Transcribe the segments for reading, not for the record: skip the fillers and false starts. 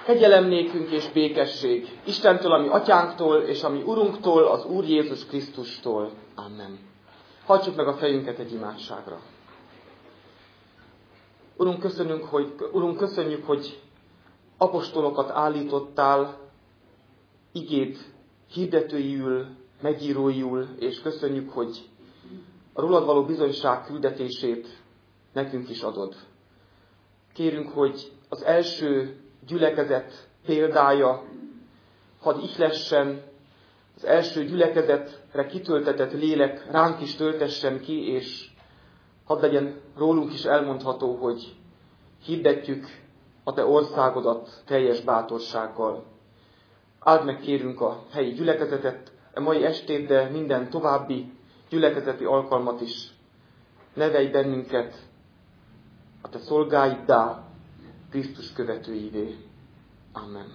Kegyelem nékünk és békesség Istentől, ami atyánktól, és ami Urunktól, az Úr Jézus Krisztustól. Amen. Hajtsuk meg a fejünket egy imádságra. Urunk, köszönjük, hogy apostolokat állítottál igéd hirdetőiül, megíróiul, és köszönjük, hogy a rólad való bizonyság küldetését nekünk is adod. Kérünk, hogy az első gyülekezet példája hadd ihlessen, az első gyülekezetre kitöltetett lélek ránk is töltessen ki, és hadd legyen rólunk is elmondható, hogy hirdetjük a te országodat teljes bátorsággal. Áld meg, kérünk, a helyi gyülekezetet a mai estét, de minden további gyülekezeti alkalmat is. Nevelj bennünket a te szolgáiddá, Krisztus követőivé. Amen.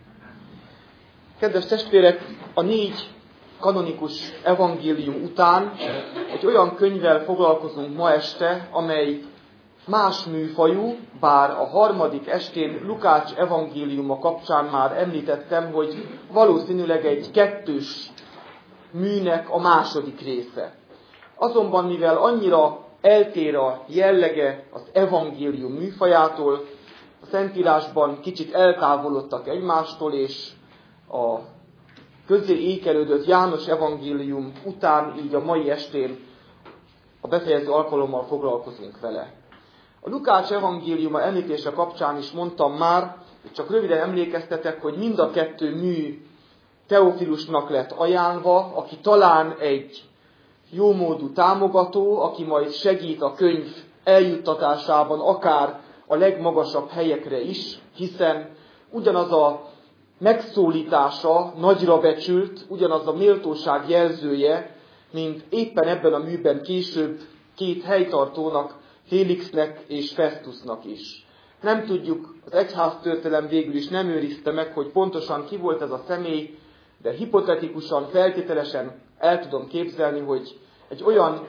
Kedves testvérek, a 4 kanonikus evangélium után egy olyan könyvvel foglalkozunk ma este, amely más műfajú, bár a harmadik estén Lukács evangéliuma kapcsán már említettem, hogy valószínűleg egy 2. műnek a második része. Azonban mivel annyira eltér a jellege az evangélium műfajától, a Szentírásban kicsit eltávolodtak egymástól, és a közzé ékelődött János evangélium után, így a mai estén a befejező alkalommal foglalkozunk vele. A Lukács evangéliuma említése kapcsán is mondtam már, csak röviden emlékeztetek, hogy mind a 2 mű Teofilusnak lett ajánlva, aki talán egy jómódú támogató, aki majd segít a könyv eljuttatásában, akár a legmagasabb helyekre is, hiszen ugyanaz a megszólítása nagyra becsült, ugyanaz a méltóság jelzője, mint éppen ebben a műben később 2 helytartónak, Félixnek és Festusnak is. Nem tudjuk, az egyháztörténelem végül is nem őrizte meg, hogy pontosan ki volt ez a személy, de hipotetikusan, feltételesen el tudom képzelni, hogy egy olyan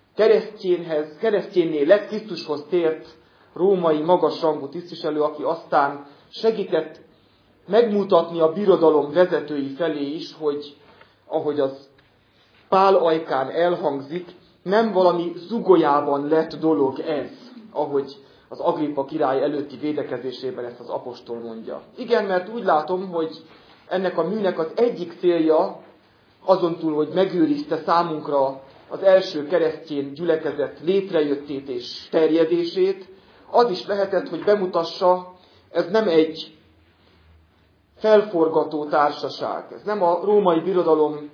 keresztjénné lett Krisztushoz tért római magasrangú tisztviselő, aki aztán segített megmutatni a birodalom vezetői felé is, hogy ahogy az Pál ajkán elhangzik, nem valami zugolyában lett dolog ez, ahogy az Agrippa király előtti védekezésében ezt az apostol mondja. Igen, mert úgy látom, hogy ennek a műnek az egyik célja, azon túl, hogy megőrizte számunkra az első keresztény gyülekezet létrejöttét és terjedését, az is lehetett, hogy bemutassa, ez nem egy felforgató társaság. Ez nem a római birodalom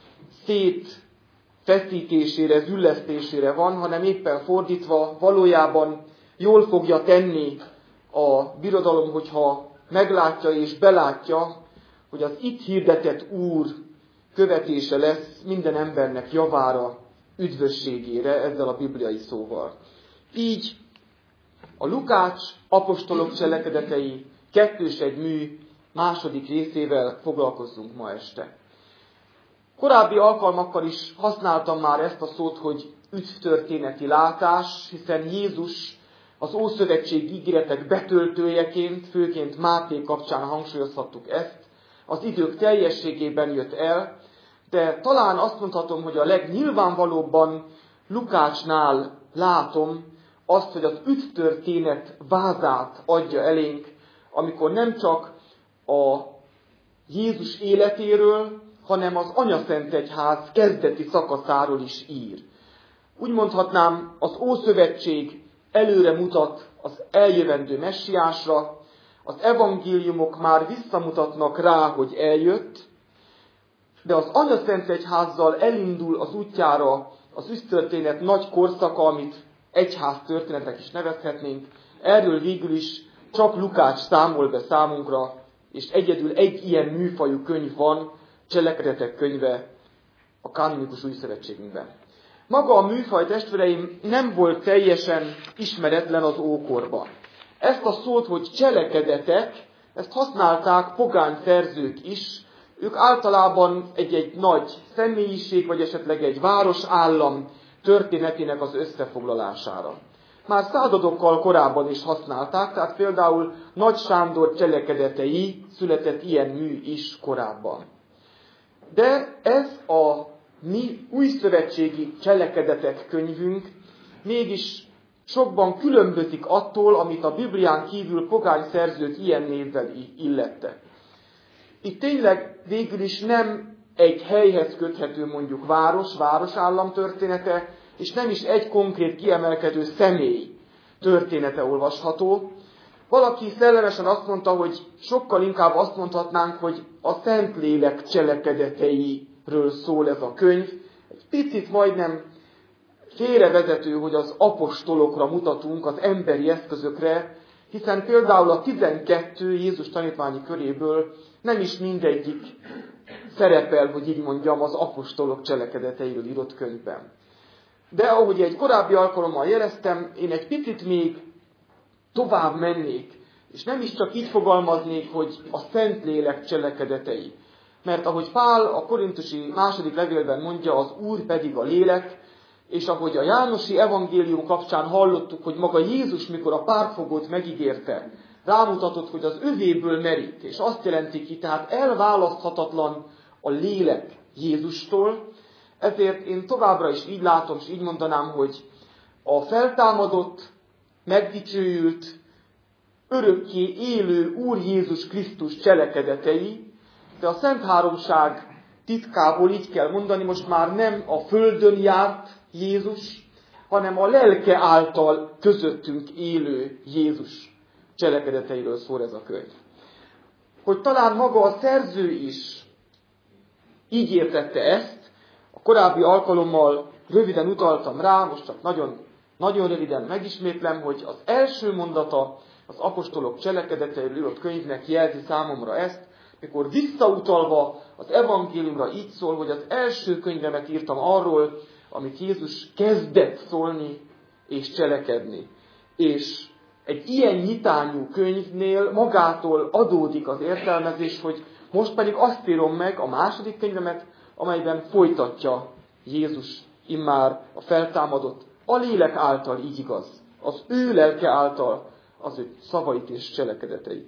szétfeszítésére, züllesztésére van, hanem éppen fordítva, valójában jól fogja tenni a birodalom, hogyha meglátja és belátja, hogy az itt hirdetett Úr követése lesz minden embernek javára, üdvösségére, ezzel a bibliai szóval. Így a Lukács apostolok cselekedetei 2. mű második részével foglalkozzunk ma este. Korábbi alkalmakkal is használtam már ezt a szót, hogy üdvtörténeti látás, hiszen Jézus az Ószövetség ígéretek betöltőjeként, főként Máté kapcsán hangsúlyozhattuk ezt, az idők teljességében jött el, de talán azt mondhatom, hogy a legnyilvánvalóbban Lukácsnál látom azt, hogy az üdvtörténet vázát adja elénk, amikor nem csak a Jézus életéről, hanem az Anyaszentegyház kezdeti szakaszáról is ír. Úgy mondhatnám, az Ószövetség előre mutat az eljövendő messiásra, az evangéliumok már visszamutatnak rá, hogy eljött, de az Anyaszentegyházzal elindul az útjára az üdvtörténet nagy korszaka, amit egyház történetek is nevezhetnénk. Erről végül is csak Lukács számol be számunkra, és egyedül egy ilyen műfajú könyv van, Cselekedetek könyve a kanonikus új szövetségünkben. Maga a műfaj, testvéreim, nem volt teljesen ismeretlen az ókorban. Ezt a szót, hogy cselekedetek, ezt használták pogány szerzők is. Ők általában egy nagy személyiség, vagy esetleg egy városállam történetének az összefoglalására. már századokkal korábban is használták, tehát például Nagy Sándor Cselekedetei született ilyen mű is korábban. De ez a mi újszövetségi cselekedetek könyvünk mégis sokban különbözik attól, amit a Biblián kívül pogány szerzők ilyen névvel illettek. Itt tényleg végül is nem egy helyhez köthető mondjuk városállam története, és nem is egy konkrét kiemelkedő személy története olvasható. Valaki szellemesen azt mondta, hogy sokkal inkább azt mondhatnánk, hogy a Szentlélek cselekedeteiről szól ez a könyv. Egy picit majdnem félrevezető, hogy az apostolokra mutatunk, az emberi eszközökre, hiszen például a 12 Jézus tanítványi köréből nem is mindegyik szerepel, hogy így mondjam, az apostolok cselekedeteiről írott könyvben. De ahogy egy korábbi alkalommal jeleztem, én egy picit még tovább mennék, és nem is csak így fogalmaznék, hogy a Szentlélek cselekedetei. Mert ahogy Pál a korintusi második levélben mondja, az Úr pedig a lélek, és ahogy a Jánosi evangélium kapcsán hallottuk, hogy maga Jézus, mikor a pártfogót megígérte, rámutatott, hogy az övéből merít, és azt jelenti ki, tehát elválaszthatatlan a lélek Jézustól, ezért én továbbra is így látom, és így mondanám, hogy a feltámadott, megdicsőült, örökké élő Úr Jézus Krisztus cselekedetei, de a Szent Háromság titkából így kell mondani, most már nem a földön járt Jézus, hanem a lelke által közöttünk élő Jézus cselekedeteiről szól ez a könyv. Hogy talán maga a szerző is így értette ezt, a korábbi alkalommal röviden utaltam rá, most csak nagyon röviden megismétlem, hogy az első mondata az apostolok cselekedeteiről írott könyvnek jelzi számomra ezt, mikor visszautalva az evangéliumra így szól, hogy az első könyvemet írtam arról, amit Jézus kezdett szólni és cselekedni. És egy ilyen nyitányú könyvnél magától adódik az értelmezés, hogy most pedig azt írom meg a második könyvemet, amelyben folytatja Jézus immár a feltámadott, a lélek által, így igaz, az ő lelke által az ő szavait és cselekedeteit.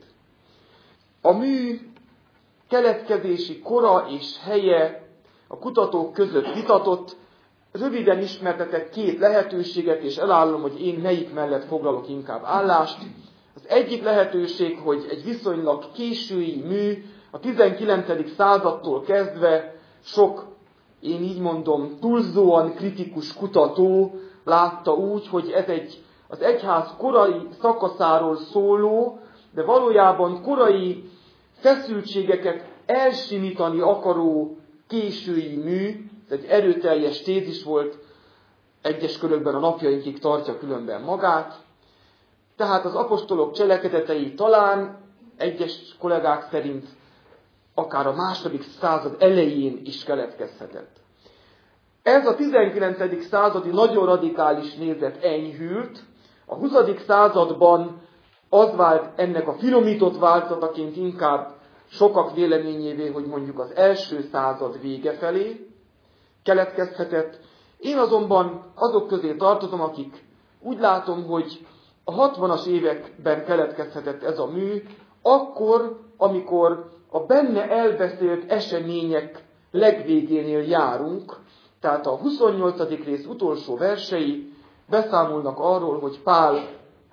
A mű keletkezési kora és helye a kutatók között vitatott, röviden ismertetek két lehetőséget, és elállom, hogy én melyik mellett foglalok inkább állást. Az egyik lehetőség, hogy egy viszonylag késői mű, a 19. századtól kezdve sok, én így mondom, túlzóan kritikus kutató látta úgy, hogy ez az egyház korai szakaszáról szóló, de valójában korai feszültségeket elsimítani akaró késői mű. Ez egy erőteljes tézis volt, egyes körökben a napjainkig tartja különben magát. Tehát az apostolok cselekedetei talán egyes kollégák szerint akár a második század elején is keletkezhetett. Ez a 19. századi nagyon radikális nézet enyhült, a 20. században az vált ennek a finomított változataként inkább sokak véleményévé, hogy mondjuk az első század vége felé keletkezhetett. Én azonban azok közé tartozom, akik úgy látom, hogy a 60-as években keletkezhetett ez a mű, akkor, amikor a benne elbeszélt események legvégénél járunk, tehát a 28. rész utolsó versei beszámolnak arról, hogy Pál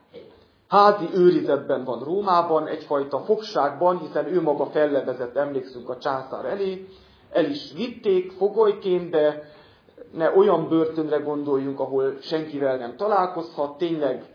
házi őrizetben van Rómában, egyfajta fogságban, hiszen ő maga fellebezett, emlékszünk, a császár elé, el is vitték fogolyként, de ne olyan börtönre gondoljunk, ahol senkivel nem találkozhat, tényleg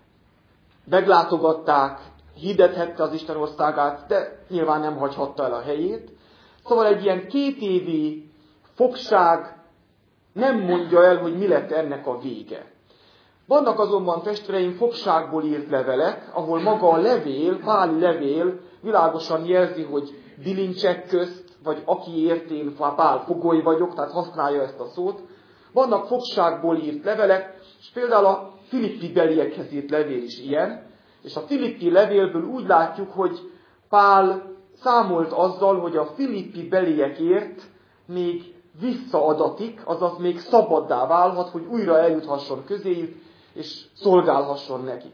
meglátogatták, hirdethette az Isten országát, de nyilván nem hagyhatta el a helyét. Szóval egy ilyen 2 évi fogság nem mondja el, hogy mi lett ennek a vége. Vannak azonban, testvéreim, fogságból írt levelek, ahol maga a levél, Páli levél világosan jelzi, hogy bilincsek közt, vagy akiért én Pál fogoly vagyok, tehát használja ezt a szót. Vannak fogságból írt levelek, és például a filippi beliekhez írt levél is ilyen, és a filippi levélből úgy látjuk, hogy Pál számolt azzal, hogy a filippi beliekért még visszaadatik, azaz még szabaddá válhat, hogy újra eljuthasson közéjük, és szolgálhasson nekik.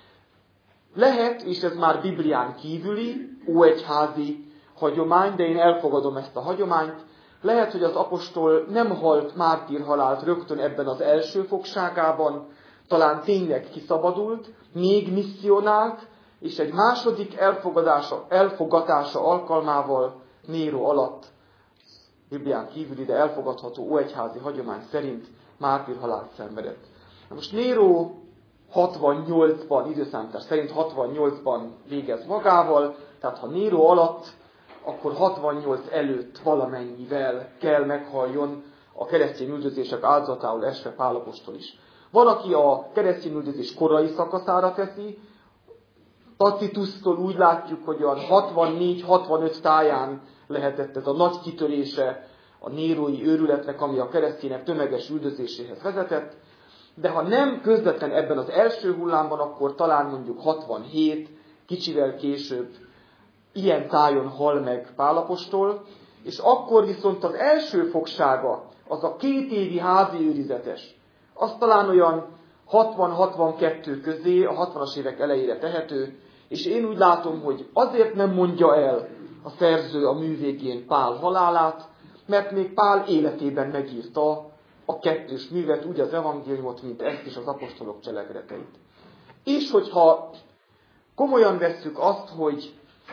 Lehet, és ez már Biblián kívüli, óegyházi hagyomány, de én elfogadom ezt a hagyományt, lehet, hogy az apostol nem halt mártírhalált rögtön ebben az első fogságában, talán tényleg kiszabadult, még misszionált, és egy második elfogatása alkalmával Néró alatt, Biblián kívüli, de elfogadható óegyházi hagyomány szerint mártírhalált szenvedett. Na most Néró 68-ban, időszámítás szerint 68-ban végez magával, tehát ha Néró alatt, akkor 68 előtt valamennyivel kell meghaljon a keresztény üldözések áldozatául esve Pál apostol is. Van, aki a keresztény üldözés korai szakaszára teszi, Tacituszt-tól úgy látjuk, hogy olyan 64-65 táján lehetett ez a nagy kitörése a nérói őrületnek, ami a keresztények tömeges üldözéséhez vezetett, de ha nem közvetlen ebben az első hullámban, akkor talán mondjuk 67, kicsivel később ilyen tájon hal meg Pál apostol, és akkor viszont az első fogsága, az a 2 évi házi őrizetes, az talán olyan 60-62 közé, a 60-as évek elejére tehető, és én úgy látom, hogy azért nem mondja el a szerző a mű végén Pál halálát, mert még Pál életében megírta a 2. művet, úgy az evangéliumot, mint ezt is az apostolok cselekedeteit. És hogyha komolyan vesszük azt, hogy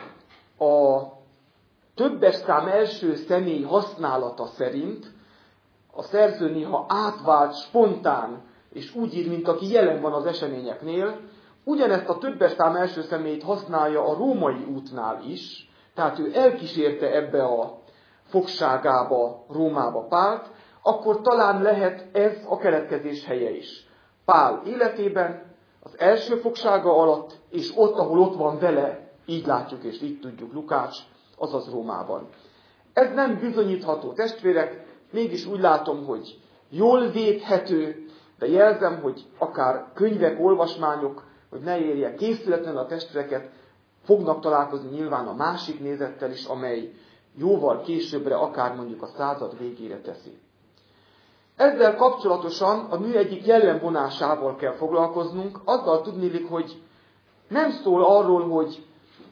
a többes szám első személy használata szerint a szerző néha átvált, spontán, és úgy ír, mint aki jelen van az eseményeknél, ugyanezt a többes szám első személyt használja a római útnál is, tehát ő elkísérte ebbe a fogságába, Rómába Pált, akkor talán lehet ez a keletkezés helye is. Pál életében, az első fogsága alatt, és ott, ahol ott van vele, így látjuk és így tudjuk Lukács, azaz Rómában. Ez nem bizonyítható, testvérek, mégis úgy látom, hogy jól védhető, de jelzem, hogy akár könyvek, olvasmányok, hogy ne érje készületlen a testvéreket, fognak találkozni nyilván a másik nézettel is, amely jóval későbbre, akár mondjuk a század végére teszi. Ezzel kapcsolatosan a mű egyik jellemvonásával kell foglalkoznunk, azzal tudniillik, hogy nem szól arról, hogy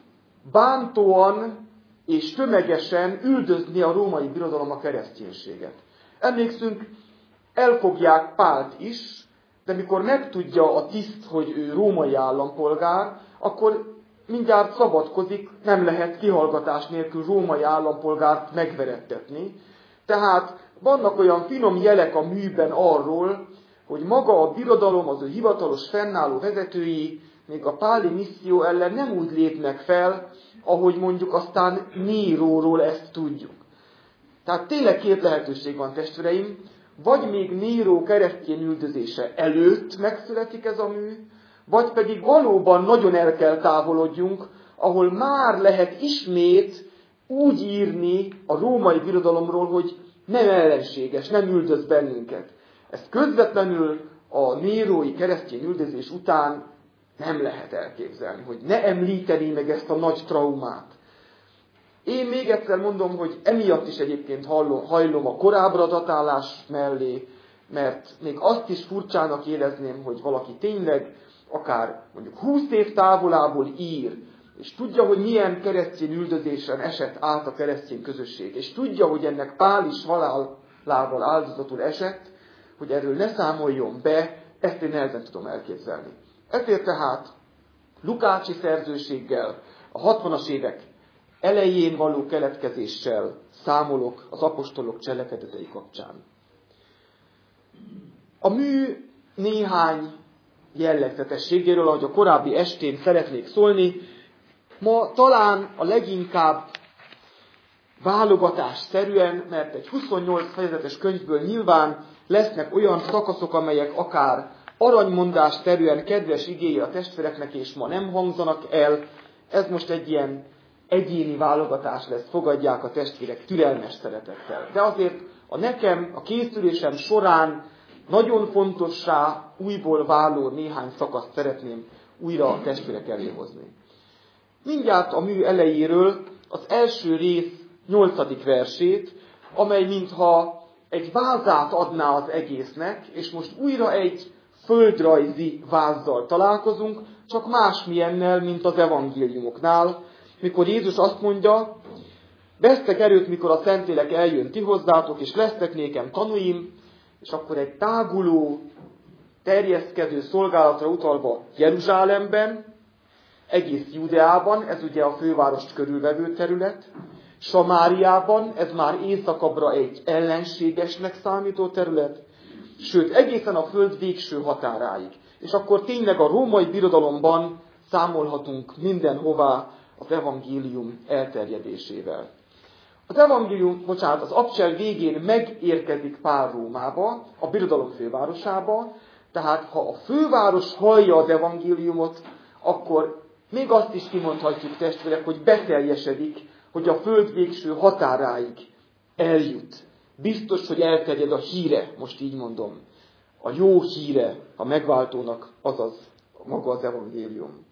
bántóan és tömegesen üldözni a római birodalom a kereszténységet. Emlékszünk, elfogják Pált is, de mikor megtudja a tiszt, hogy ő római állampolgár, akkor mindjárt szabadkozik, nem lehet kihallgatás nélkül római állampolgárt megverettetni. Tehát vannak olyan finom jelek a műben arról, hogy maga a birodalom, az ő hivatalos fennálló vezetői még a páli misszió ellen nem úgy lépnek fel, ahogy mondjuk aztán Néróról ezt tudjuk. Tehát tényleg 2 lehetőség van, testvéreim, vagy még Néró keresztény üldözése előtt megszületik ez a mű, vagy pedig valóban nagyon el kell távolodjunk, ahol már lehet ismét úgy írni a római birodalomról, hogy nem ellenséges, nem üldöz bennünket. Ezt közvetlenül a nérói keresztény üldözés után nem lehet elképzelni, hogy ne említeni meg ezt a nagy traumát. Én még egyszer mondom, hogy emiatt is egyébként hajlom a korábbra datálás mellé, mert még azt is furcsának érezném, hogy valaki tényleg akár mondjuk 20 év távolából ír, és tudja, hogy milyen keresztény üldözésen esett át a keresztény közösség, és tudja, hogy ennek Pál is halálával áldozatul esett, hogy erről ne számoljon be, ezt én nehezen tudom elképzelni. Ezért tehát lukácsi szerzőséggel, a 60-as évek elején való keletkezéssel számolok az apostolok cselekedetei kapcsán. A mű néhány jellegzetességéről, ahogy a korábbi estén szeretnék szólni, ma talán a leginkább válogatásszerűen, mert egy 28 fejezetes könyvből nyilván lesznek olyan szakaszok, amelyek akár aranymondásszerűen kedves igéje a testvéreknek, és ma nem hangzanak el. Ez most egy ilyen egyéni válogatás lesz, fogadják a testvérek türelmes szeretettel. De azért a készülésem során nagyon fontossá, újból váló néhány szakaszt szeretném újra a testvérek elé hozni. Mindjárt a mű elejéről az első rész 8. versét, amely mintha egy vázát adná az egésznek, és most újra egy földrajzi vázzal találkozunk, csak másmilyennel, mint az evangéliumoknál, mikor Jézus azt mondja, vesztek erőt, mikor a Szentlélek eljön ti hozzátok, és lesztek nékem tanúim, és akkor egy táguló, terjeszkedő szolgálatra utalva Jeruzsálemben, egész Judeában, ez ugye a fővárost körülvevő terület, Samáriában, ez már északabbra egy ellenségesnek számító terület, sőt egészen a föld végső határáig. És akkor tényleg a római birodalomban számolhatunk mindenhová az evangélium elterjedésével. Az abcsel végén megérkezik Pál Rómába, a birodalom fővárosába, tehát ha a főváros hallja az evangéliumot, akkor még azt is kimondhatjuk, testvérek, hogy beteljesedik, hogy a föld végső határáig eljut. Biztos, hogy elterjed a híre, most így mondom. A jó híre a megváltónak, azaz maga az evangélium.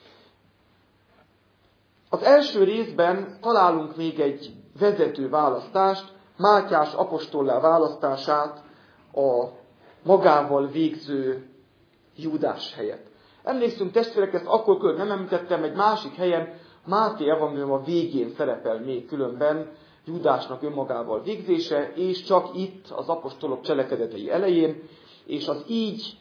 Az első részben találunk még egy vezető választást, Mátyás apostollá választását a magával végző Júdás helyett. Emlékszünk, testvérek, ezt akkor nem említettem, egy másik helyen, Máté evangélium a végén szerepel még különben Júdásnak önmagával végzése, és csak itt az apostolok cselekedetei elején, és az így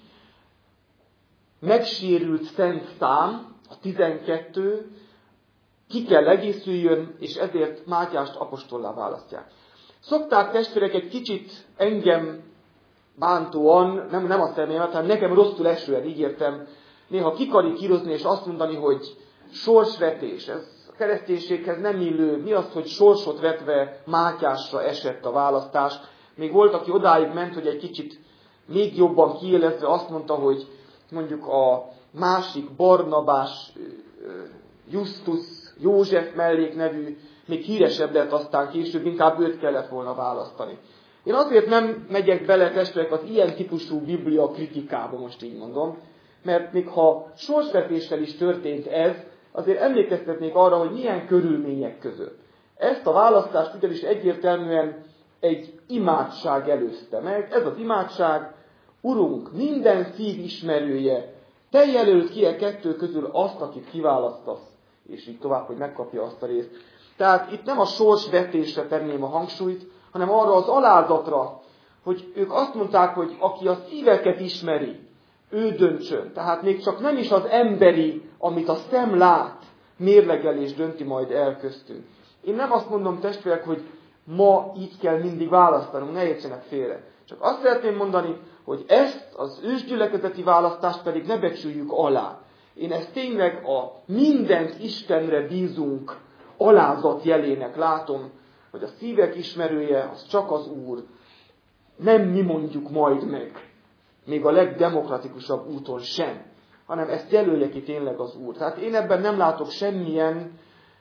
megsérült szent szám, a 12, ki kell egészüljön, és ezért Mátyást apostollá választják. Szokták, testvérek, egy kicsit engem bántóan, nem a személyemet, hanem nekem rosszul esően, így értem, néha kikarikírozni és azt mondani, hogy sorsvetés, ez a kereszténységhez nem illő, mi az, hogy sorsot vetve Mátyásra esett a választás. Még volt, aki odáig ment, hogy egy kicsit még jobban kiélezve azt mondta, hogy mondjuk a másik Barnabás, Justus, József melléknevű, még híresebb lett aztán később, inkább őt kellett volna választani. Én azért nem megyek bele, testvérek, az ilyen típusú biblia kritikába, most így mondom, mert még ha sorsvetéssel is történt ez, azért emlékeztetnék arra, hogy milyen körülmények között. Ezt a választást ugyanis egyértelműen egy imádság előzte meg. Ez az imádság, Urunk, minden szív ismerője, te jelöld ki a kettő közül azt, akit kiválasztasz, és így tovább, hogy megkapja azt a részt. Tehát itt nem a sorsvetésre tenném a hangsúlyt, hanem arra az alázatra, hogy ők azt mondták, hogy aki a szíveket ismeri, ő döntsön. Tehát még csak nem is az emberi, amit a szem lát, mérlegelés dönti majd el köztünk. Én nem azt mondom, testvérek, hogy ma így kell mindig választanunk, ne értsenek félre. Csak azt szeretném mondani, hogy ezt az ősgyülekezeti választást pedig ne becsüljük alá. Én ezt tényleg a mindent Istenre bízunk alázat jelének látom, hogy a szívek ismerője az csak az Úr. Nem mi mondjuk majd meg, még a legdemokratikusabb úton sem, hanem ezt jelölje ki tényleg az Úr. Tehát én ebben nem látok semmilyen,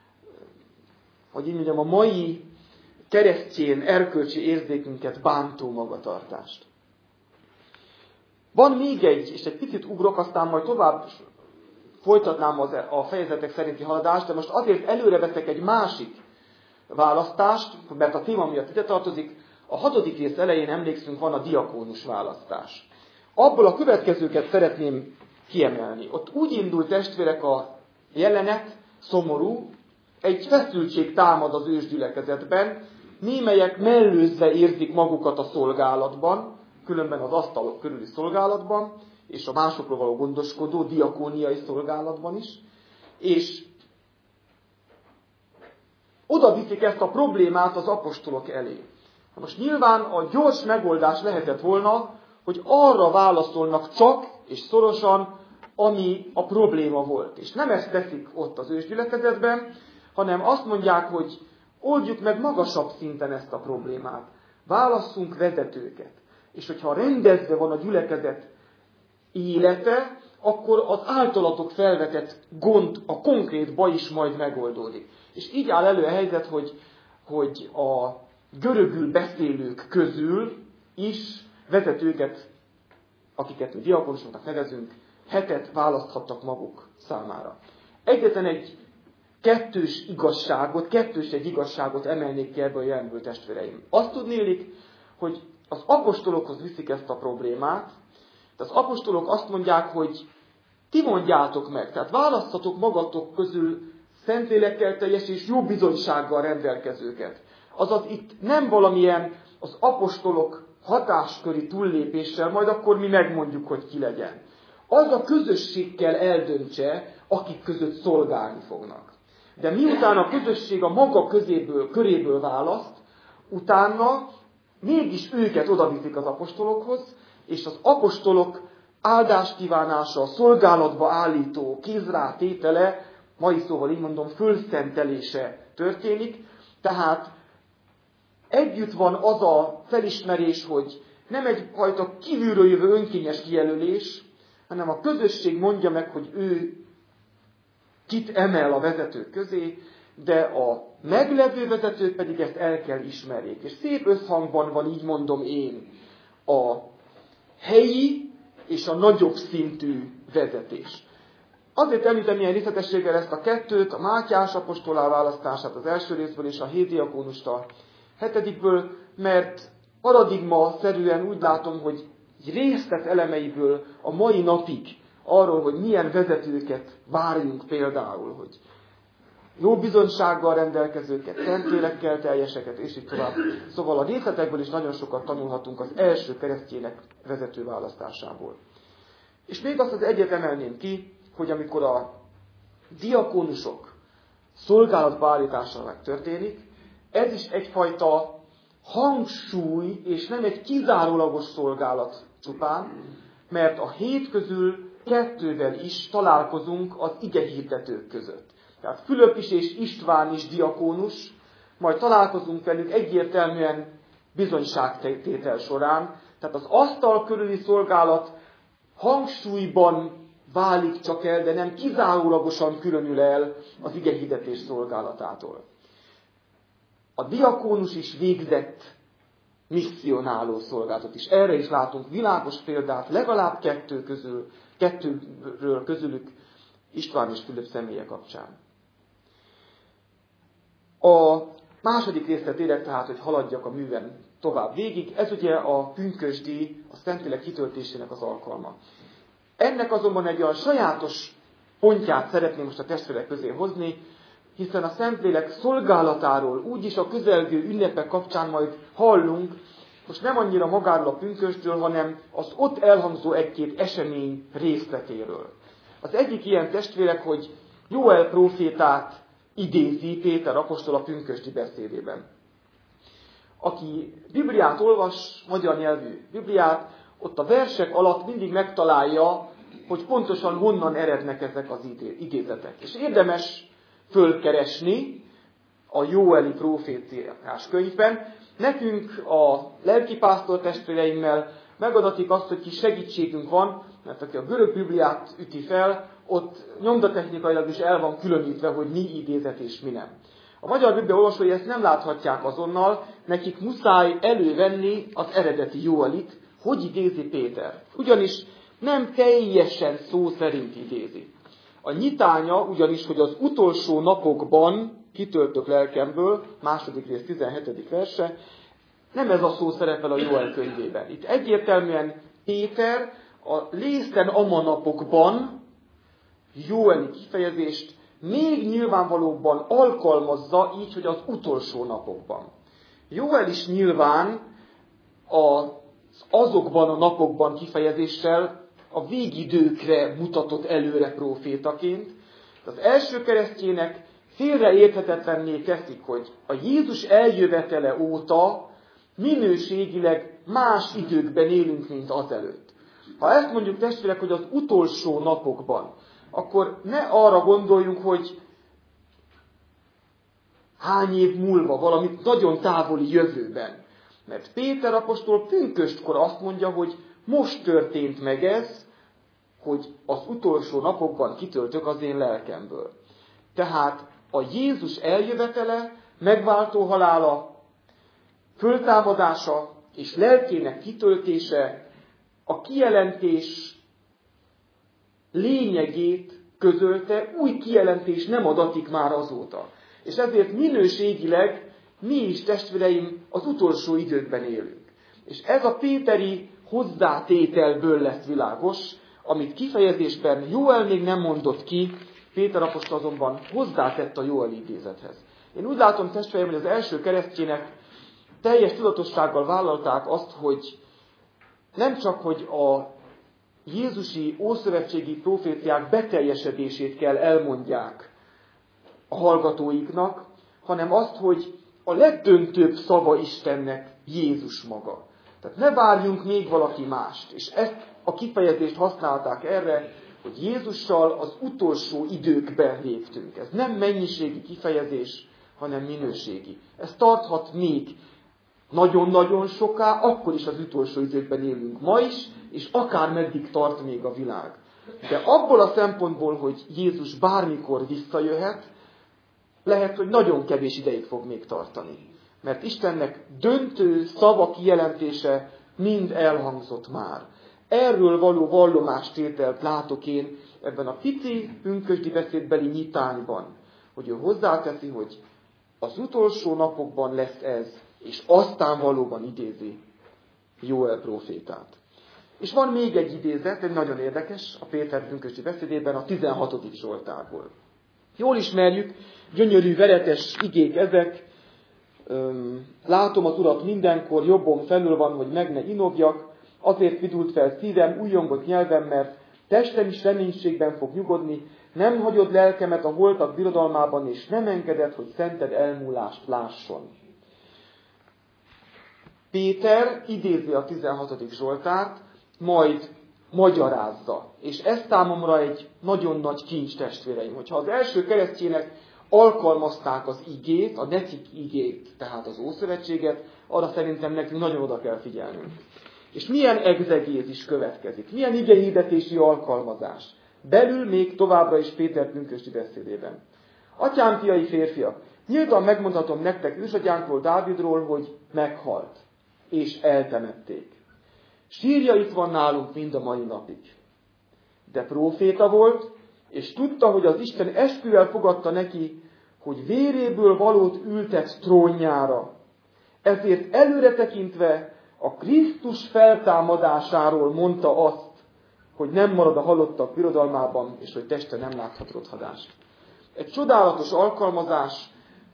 hogy így mondjam, a mai keresztény erkölcsi érzékünket bántó magatartást. Van még egy, és egy picit ugrok, aztán majd tovább folytatnám a fejezetek szerinti haladást, de most azért előre veszek egy másik választást, mert a téma miatt ide tartozik. A 6. rész elején emlékszünk, van a diakónus választás. Abból a következőket szeretném kiemelni. Ott úgy indult, testvérek, a jelenet, szomorú, egy feszültség támad az ősgyülekezetben, némelyek mellőzve érzik magukat a szolgálatban, különben az asztalok körüli szolgálatban, és a másokról való gondoskodó diakóniai szolgálatban is, és oda viszik ezt a problémát az apostolok elé. Most nyilván a gyors megoldás lehetett volna, hogy arra válaszolnak csak és szorosan, ami a probléma volt. És nem ezt teszik ott az ősgyülekezetben, hanem azt mondják, hogy oldjuk meg magasabb szinten ezt a problémát. Válasszunk vezetőket. És hogyha rendezve van a gyülekezet élete, akkor az általatok felvetett gond, a konkrét baj is majd megoldódik. És így áll elő a helyzet, hogy a görögül beszélők közül is vezetőket, akiket mi diakónusoknak nevezünk, 7 választhattak maguk számára. Egyetlen egy kettős igazságot emelnék ki ebből a jelenből, testvéreim. Azt tudnélik, hogy az apostolokhoz viszik ezt a problémát, Az apostolok azt mondják, hogy ti mondjátok meg, tehát választhatok magatok közül Szentlélekkel teljes és jó bizonysággal rendelkezőket. Azaz itt nem valamilyen az apostolok hatásköri túllépéssel, majd akkor mi megmondjuk, hogy ki legyen. Az a közösség kell eldöntse, akik között szolgálni fognak. De miután a közösség a maga köréből választ, utána mégis őket odaviszik az apostolokhoz, és az apostolok áldáskívánása, szolgálatba állító kézrátétele, mai szóval így mondom, fölszentelése történik. Tehát együtt van az a felismerés, hogy nem egyfajta kívülről jövő önkényes kijelölés, hanem a közösség mondja meg, hogy ő kit emel a vezetők közé, de a meglevő vezetők pedig ezt el kell ismerjék. És szép összhangban van, így mondom én, a helyi és a nagyobb szintű vezetés. Azért említem ilyen részletességgel ezt a kettőt, a Mátyás apostolá választását az első részből és a 7 diakónust a 7-ből, mert paradigma-szerűen úgy látom, hogy részlet elemeiből a mai napig arról, hogy milyen vezetőket várjunk például, hogy jó bizonysággal rendelkezőket, Szentlélekkel teljeseket, és így tovább. Szóval a részletekből is nagyon sokat tanulhatunk az első keresztjének vezető választásából. És még azt az egyet emelném ki, hogy amikor a diakónusok szolgálatba állítása megtörténik, ez is egyfajta hangsúly, és nem egy kizárólagos szolgálat csupán, mert a 7 közül 2-vel is találkozunk az igehirdetők között. Tehát Fülöp is és István is diakónus, majd találkozunk velük egyértelműen bizonyságtétel során. Tehát az asztal körüli szolgálat hangsúlyban válik csak el, de nem kizárólagosan különül el az igehirdetés szolgálatától. A diakónus is végzett misszionáló szolgálatot is. Erre is látunk világos példát, legalább 2 közülük István és Fülöp személye kapcsán. A második részre térek tehát, hogy haladjak a műven tovább végig. Ez ugye a pünkösdi, a Szentlélek kitöltésének az alkalma. Ennek azonban egy olyan sajátos pontját szeretném most a testvérek közé hozni, hiszen a Szentlélek szolgálatáról úgyis a közelgő ünnepek kapcsán majd hallunk, most nem annyira magáról a pünkösdről, hanem az ott elhangzó egy-két esemény részletéről. Az egyik ilyen testvérek, hogy Jóel prófétát idézi Péter apostol a pünkösdi beszédében. Aki Bibliát olvas, magyar nyelvű Bibliát, ott a versek alatt mindig megtalálja, hogy pontosan honnan erednek ezek az idézetek. És érdemes fölkeresni a Jóeli próféciás könyvben. Nekünk a lelkipásztor testvéreimmel megadatik azt, hogy kis segítségünk van, mert aki a görög Bibliát üti fel, ott nyomdatechnikailag is el van különítve, hogy mi idézet és mi nem. A magyar Biblia olvasói ezt nem láthatják azonnal, nekik muszáj elővenni az eredeti Jóelit, hogy idézi Péter. Ugyanis nem teljesen szó szerint idézi. A nyitánya ugyanis, hogy az utolsó napokban kitöltök lelkemből, második rész 17. verse, nem ez a szó szerepel a Jóel könyvében. Itt egyértelműen Péter a lészen ama napokban Jóeli kifejezést még nyilvánvalóbban alkalmazza, így, hogy az utolsó napokban. Jóel is nyilván azokban a napokban kifejezéssel a végidőkre mutatott előre prófétaként. Az első keresztjének félreérthetetlenné teszik, hogy a Jézus eljövetele óta minőségileg más időkben élünk, mint azelőtt. Ha ezt mondjuk testvérek, hogy az utolsó napokban, akkor ne arra gondoljunk, hogy hány év múlva, valami nagyon távoli jövőben. Mert Péter apostol pünköstkor azt mondja, hogy most történt meg ez, hogy az utolsó napokban kitöltök az én lelkemből. Tehát a Jézus eljövetele, megváltó halála, föltámadása és lelkének kitöltése a kijelentés lényegét közölte, új kijelentés nem adatik már azóta. És ezért minőségileg mi is, testvéreim, az utolsó időkben élünk. És ez a péteri hozzátételből lesz világos, amit kifejezésben Jóel még nem mondott ki, Péter apostol azonban hozzátett a Jóel idézethez. Én úgy látom, testvéreim, hogy az első keresztjének teljes tudatossággal vállalták azt, hogy nem csak, hogy a jézusi ószövetségi proféciák beteljesedését kell elmondják a hallgatóiknak, hanem azt, hogy a legdöntőbb szava Istennek Jézus maga. Tehát ne várjunk még valaki mást. És ezt a kifejezést használták erre, hogy Jézussal az utolsó időkben léptünk. Ez nem mennyiségi kifejezés, hanem minőségi. Ez tarthat még nagyon-nagyon soká, akkor is az utolsó időkben élünk ma is, és akár meddig tart még a világ. De abból a szempontból, hogy Jézus bármikor visszajöhet, lehet, hogy nagyon kevés ideig fog még tartani. Mert Istennek döntő szava kijelentése mind elhangzott már. Erről való vallomástételt látok én ebben a pici pünkösdi beszédbeli nyitányban, hogy ő hozzáteszi, hogy az utolsó napokban lesz ez, és aztán valóban idézi Jóel prófétát. És van még egy idézet, egy nagyon érdekes, a Péter pünkösdi beszédében, a 16. Zsoltárból. Jól ismerjük, gyönyörű, veretes igék ezek. Látom az Urat mindenkor, jobbom felül van, hogy meg ne inogjak, azért vidult fel szívem, újjongott nyelvem, mert testem is reménységben fog nyugodni, nem hagyod lelkemet a holtak birodalmában, és nem engeded, hogy szented elmúlást lásson. Péter idézi a 16. Zsoltárt, majd magyarázza. És ez számomra egy nagyon nagy kincs, testvéreim. Hogyha az első keresztjének alkalmazták az igét, a nekik igét, tehát az Ószövetséget, arra szerintem nekünk nagyon oda kell figyelnünk. És milyen egzegézis következik, milyen igehirdetési alkalmazás. Belül még továbbra is Péter pünkösdi beszédében. Atyám, fiai, férfiak, nyíltan megmondhatom nektek ősatyánkról, Dávidról, hogy meghalt, és eltemették. Sírja itt van nálunk mind a mai napig. De próféta volt, és tudta, hogy az Isten esküvel fogadta neki, hogy véréből valót ültet trónjára. Ezért előre tekintve a Krisztus feltámadásáról mondta azt, hogy nem marad a halottak birodalmában, és hogy teste nem láthat rothadást. Egy csodálatos alkalmazás.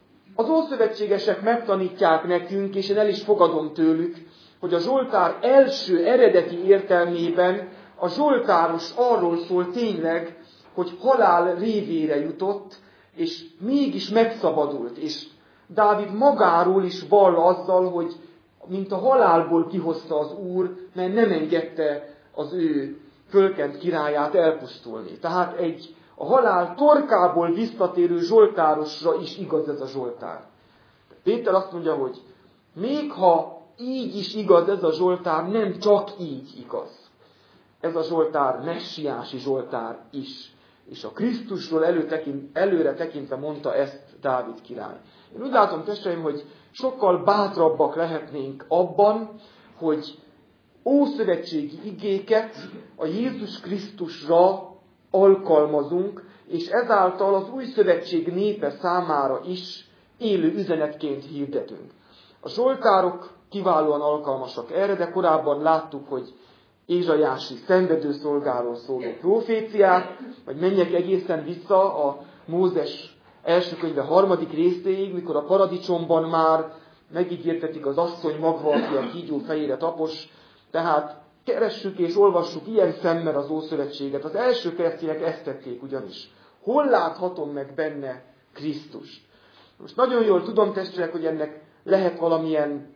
Az ószövetségesek megtanítják nekünk, és én el is fogadom tőlük, hogy a Zsoltár első eredeti értelmében a Zsoltáros arról szól tényleg, hogy halál révére jutott, és mégis megszabadult. És Dávid magáról is vall azzal, hogy mint a halálból kihozta az Úr, mert nem engedte az ő fölkent királyát elpusztulni. Tehát a halál torkából visszatérő zsoltárosra is igaz ez a Zsoltár. Péter azt mondja, hogy még ha így is igaz ez a Zsoltár, nem csak így igaz. Ez a Zsoltár messiási Zsoltár is. És a Krisztusról előre tekintve mondta ezt Dávid király. Én úgy látom, testvéreim, hogy sokkal bátrabbak lehetnénk abban, hogy ószövetségi igéket a Jézus Krisztusra alkalmazunk, és ezáltal az új szövetség népe számára is élő üzenetként hirdetünk. A zsoltárok kiválóan alkalmasak erre, de korábban láttuk, hogy Ézsaiási szenvedőszolgáról szóló proféciák, vagy menjek egészen vissza a Mózes első könyve 3. részéig, mikor a paradicsomban már megígértetik az asszony magva, aki a kígyó fejére tapos. Tehát keressük és olvassuk ilyen szemmel az Ószövetséget. Az első keresztények ezt tették ugyanis. Hol láthatom meg benne Krisztust? Most nagyon jól tudom, testvérek, hogy ennek lehet valamilyen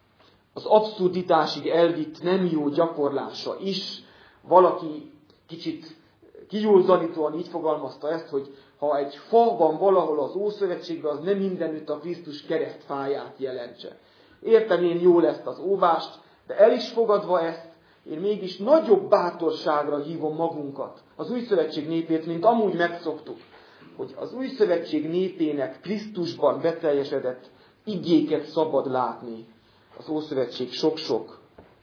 az abszurditásig elvitt nem jó gyakorlása is. Valaki kicsit kijózanítóan így fogalmazta ezt, hogy ha egy fa van valahol az Ószövetségben, az nem mindenütt a Krisztus keresztfáját jelentse. Értem én jól ezt az óvást, de el is fogadva ezt, én mégis nagyobb bátorságra hívom magunkat, az Új Szövetség népét, mint amúgy megszoktuk, hogy az Új Szövetség népének Krisztusban beteljesedett igéket szabad látni az Ószövetség sok-sok,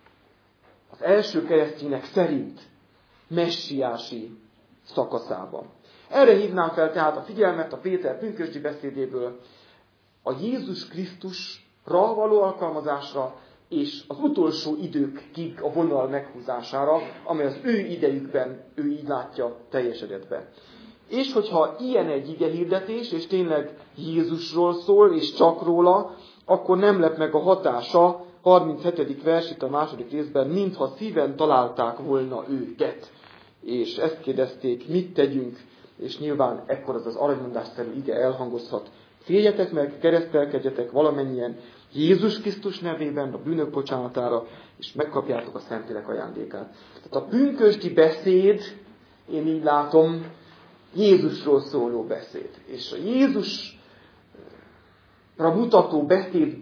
az első keresztények szerint messiási szakaszában. Erre hívnám fel tehát a figyelmet a Péter pünkösdi beszédéből, a Jézus Krisztusra való alkalmazásra, és az utolsó időkig a vonal meghúzására, amely az ő idejükben ő így látja teljesedett be. És hogyha ilyen egy igehirdetés, és tényleg Jézusról szól, és csak róla, akkor nem lep meg a hatása, 37. vers itt a második részben, mintha szíven találták volna őket. És ezt kérdezték, mit tegyünk, és nyilván ekkor az aranymondásszerű ige elhangozhat. Féljetek meg, keresztelkedjetek valamennyien Jézus Krisztus nevében a bűnök bocsánatára, és megkapjátok a Szentlélek ajándékát. Tehát a pünkösdi beszéd, én így látom, Jézusról szóló beszéd. És a Jézusra mutató beszéd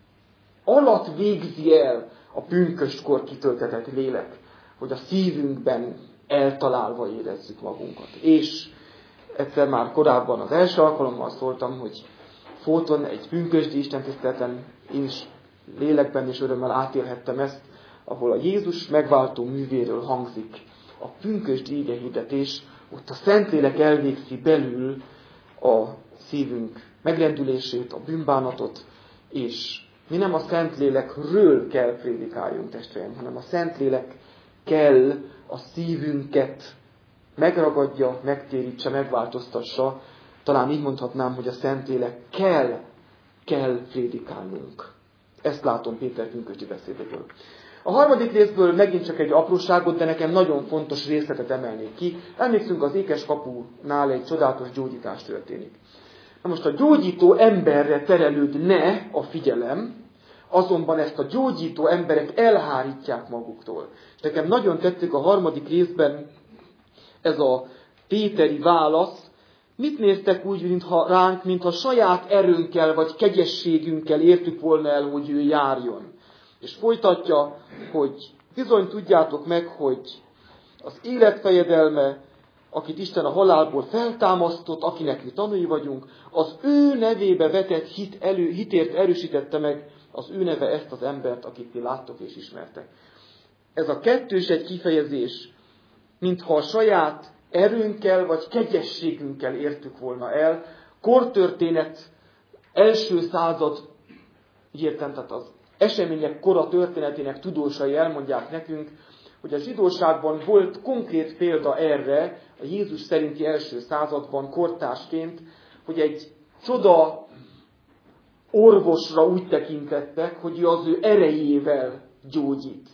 alatt végzi el a pünköstkor kitöltetett lélek, hogy a szívünkben eltalálva érezzük magunkat. És egyszer már korábban az első alkalommal szóltam, hogy Fóton egy pünkösdi istentiszteleten én is lélekben és örömmel átélhettem ezt, ahol a Jézus megváltó művéről hangzik a pünkösdi igehirdetés, ott a Szentlélek elvégzi belül a szívünk megrendülését, a bűnbánatot, és mi nem a Szentlélekről kell prédikáljunk, testvéreim, hanem a Szentlélek kell a szívünket megragadja, megtérítse, megváltoztassa. Talán így mondhatnám, hogy a Szentlélek kell prédikálnunk. Ezt látom Péter pünkösdi beszédéből. A harmadik részből megint csak egy apróságot, de nekem nagyon fontos részletet emelnék ki. Emlékszünk, az ékeskapunál egy csodálatos gyógyítás történik. Na most a gyógyító emberre terelődne a figyelem, azonban ezt a gyógyító emberek elhárítják maguktól. És nekem nagyon tetszik a harmadik részben ez a péteri válasz. Mit néztek úgy mintha saját erőnkkel vagy kegyességünkkel értük volna el, hogy ő járjon. És folytatja, hogy bizony tudjátok meg, hogy az életfejedelme, akit Isten a halálból feltámasztott, akinek mi tanúi vagyunk, az ő nevébe vetett hitért erősítette meg az ő neve ezt az embert, akit ti láttok és ismertek. Ez a kettős egy kifejezés, mintha a saját erőnkkel vagy kegyességünkkel értük volna el. Kortörténet első század, így értem, tehát az események kora történetének tudósai elmondják nekünk, hogy a zsidóságban volt konkrét példa erre, a Jézus szerinti első században kortársként, hogy egy csoda orvosra úgy tekintettek, hogy az ő erejével gyógyít.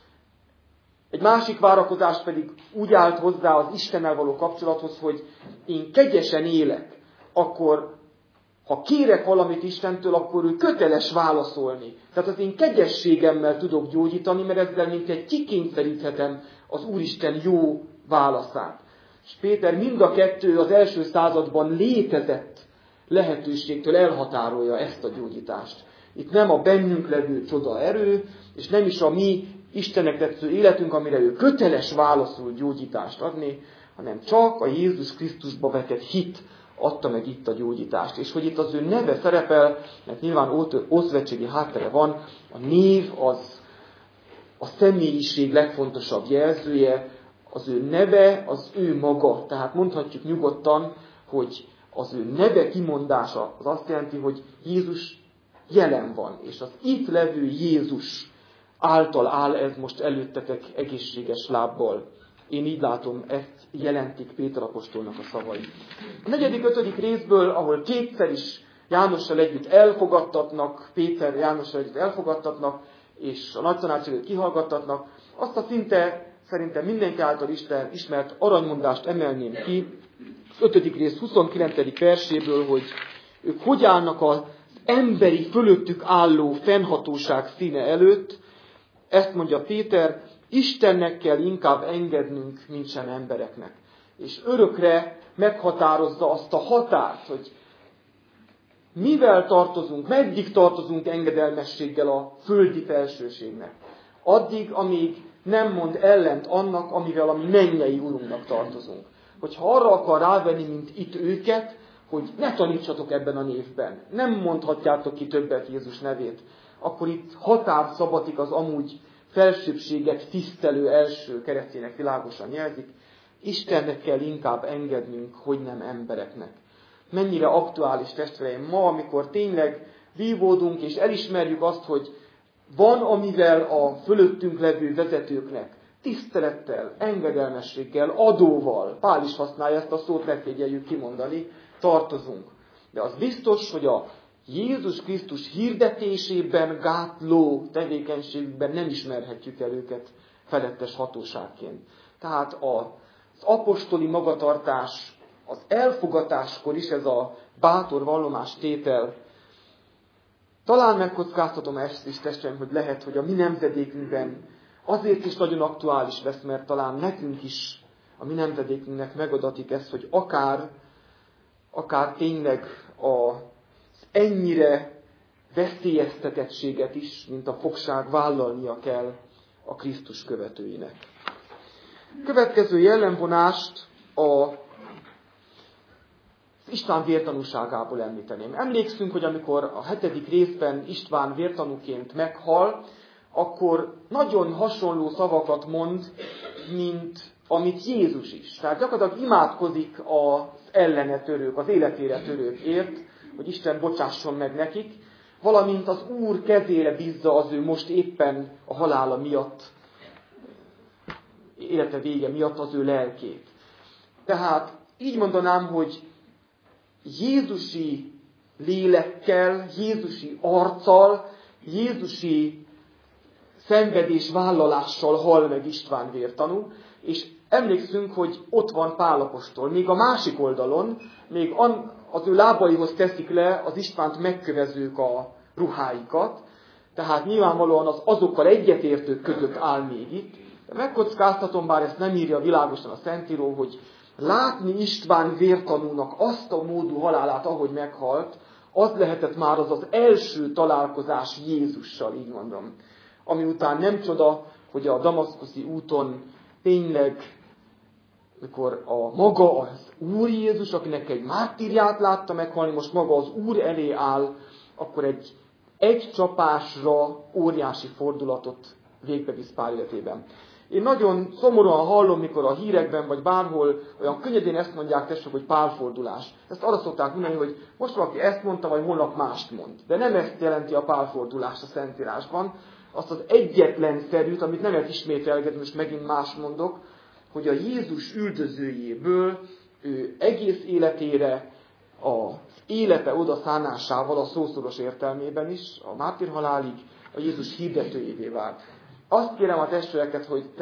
Egy másik várakozás pedig úgy állt hozzá az Istennel való kapcsolathoz, hogy én kegyesen élek, akkor ha kérek valamit Istentől, akkor ő köteles válaszolni. Tehát az én kegyességemmel tudok gyógyítani, mert ezzel mintegy kikényszeríthetem az Úristen jó válaszát. És Péter mind a kettő az első században létezett lehetőségtől elhatárolja ezt a gyógyítást. Itt nem a bennünk levő csoda erő, és nem is a mi Istennek tetsző életünk, amire ő köteles válaszul gyógyítást adni, hanem csak a Jézus Krisztusba vetett hit adta meg itt a gyógyítást. És hogy itt az ő neve szerepel, mert nyilván ószövetségi háttere van, a név az a személyiség legfontosabb jelzője, az ő neve, az ő maga. Tehát mondhatjuk nyugodtan, hogy az ő neve kimondása az azt jelenti, hogy Jézus jelen van. És az itt levő Jézus által áll ez most előttetek egészséges lábbal. Én így látom, ezt jelentik Péter apostolnak a szavai. A 4.-5. részből, ahol kétszer is Jánossal együtt elfogadtatnak, Péter Jánossal együtt elfogadtatnak, és a nagytanácselőt kihallgattatnak, azt a szinte szerintem mindenki által ismert aranymondást emelném ki, az 5. rész 29. verséből, hogy ők hogy állnak az emberi fölöttük álló fennhatóság színe előtt. Ezt mondja Péter, Istennek kell inkább engednünk, mint sem embereknek. És örökre meghatározza azt a határt, hogy mivel tartozunk, meddig tartozunk engedelmességgel a földi felsőségnek. Addig, amíg nem mond ellent annak, amivel a mi mennyei Urunknak tartozunk. Hogyha arra akar rávenni, mint itt őket, hogy ne tanítsatok ebben a névben, nem mondhatjátok ki többet Jézus nevét, akkor itt határ szabatik az amúgy felsőbbséget tisztelő első keresztények világosan jelzik. Istennek kell inkább engednünk, hogy nem embereknek. Mennyire aktuális, testvéreim, ma, amikor tényleg vívódunk és elismerjük azt, hogy van, amivel a fölöttünk levő vezetőknek tisztelettel, engedelmességgel, adóval, Pál is használja ezt a szót, ne figyeljük kimondani, tartozunk. De az biztos, hogy a Jézus Krisztus hirdetésében gátló tevékenységükben nem ismerhetjük el őket felettes hatóságként. Tehát az apostoli magatartás, az elfogatáskor is ez a bátor vallomástétel. Talán megkockáztatom ezt is, testvéreim, hogy lehet, hogy a mi nemzedékünkben azért is nagyon aktuális lesz, mert talán nekünk is, a mi nemzedékünknek megadatik ezt, hogy akár tényleg az ennyire veszélyeztetettséget is, mint a fogság vállalnia kell a Krisztus követőinek. Következő jellemvonást az István vértanúságából említeném. Emlékszünk, hogy amikor a 7. részben István vértanúként meghal, akkor nagyon hasonló szavakat mond, mint amit Jézus is. Tehát gyakorlatilag imádkozik az ellene törők, az életére törőkért, hogy Isten bocsásson meg nekik, valamint az Úr kezére bízza az ő most éppen a halála miatt, élete vége miatt az ő lelkét. Tehát így mondanám, hogy jézusi lélekkel, jézusi arccal, jézusi szenvedésvállalással hal meg István vértanú, és emlékszünk, hogy ott van Pál apostol. Még a másik oldalon, még az ő lábaihoz teszik le az Istvánt megkövezők a ruháikat, tehát nyilvánvalóan az azokkal egyetértők között áll még itt. De megkockáztatom, bár ezt nem írja világosan a Szentíró, hogy látni István vértanúnak azt a módú halálát, ahogy meghalt, az lehetett már az első találkozás Jézussal, így mondom. Ami után nem csoda, hogy a damaszkuszi úton tényleg, mikor a maga az Úr Jézus, akinek egy mártírját látta meghalni, most maga az Úr elé áll, akkor egy csapásra óriási fordulatot végbevisz Pál életében. Én nagyon szomorúan hallom, mikor a hírekben, vagy bárhol olyan könnyedén ezt mondják testvérek, hogy pálfordulás. Ezt arra szokták mondani, hogy most valaki ezt mondta, vagy holnap mást mond. De nem ezt jelenti a pálfordulás a Szentírásban. Azt az egyetlenszerűt, amit nem lehet ismételgetni, most megint más mondok, hogy a Jézus üldözőjéből ő egész életére az élete odaszánásával, a szószoros értelmében is, a mártírhalálig a Jézus hirdetőjévé vált. Azt kérem a testvéreket,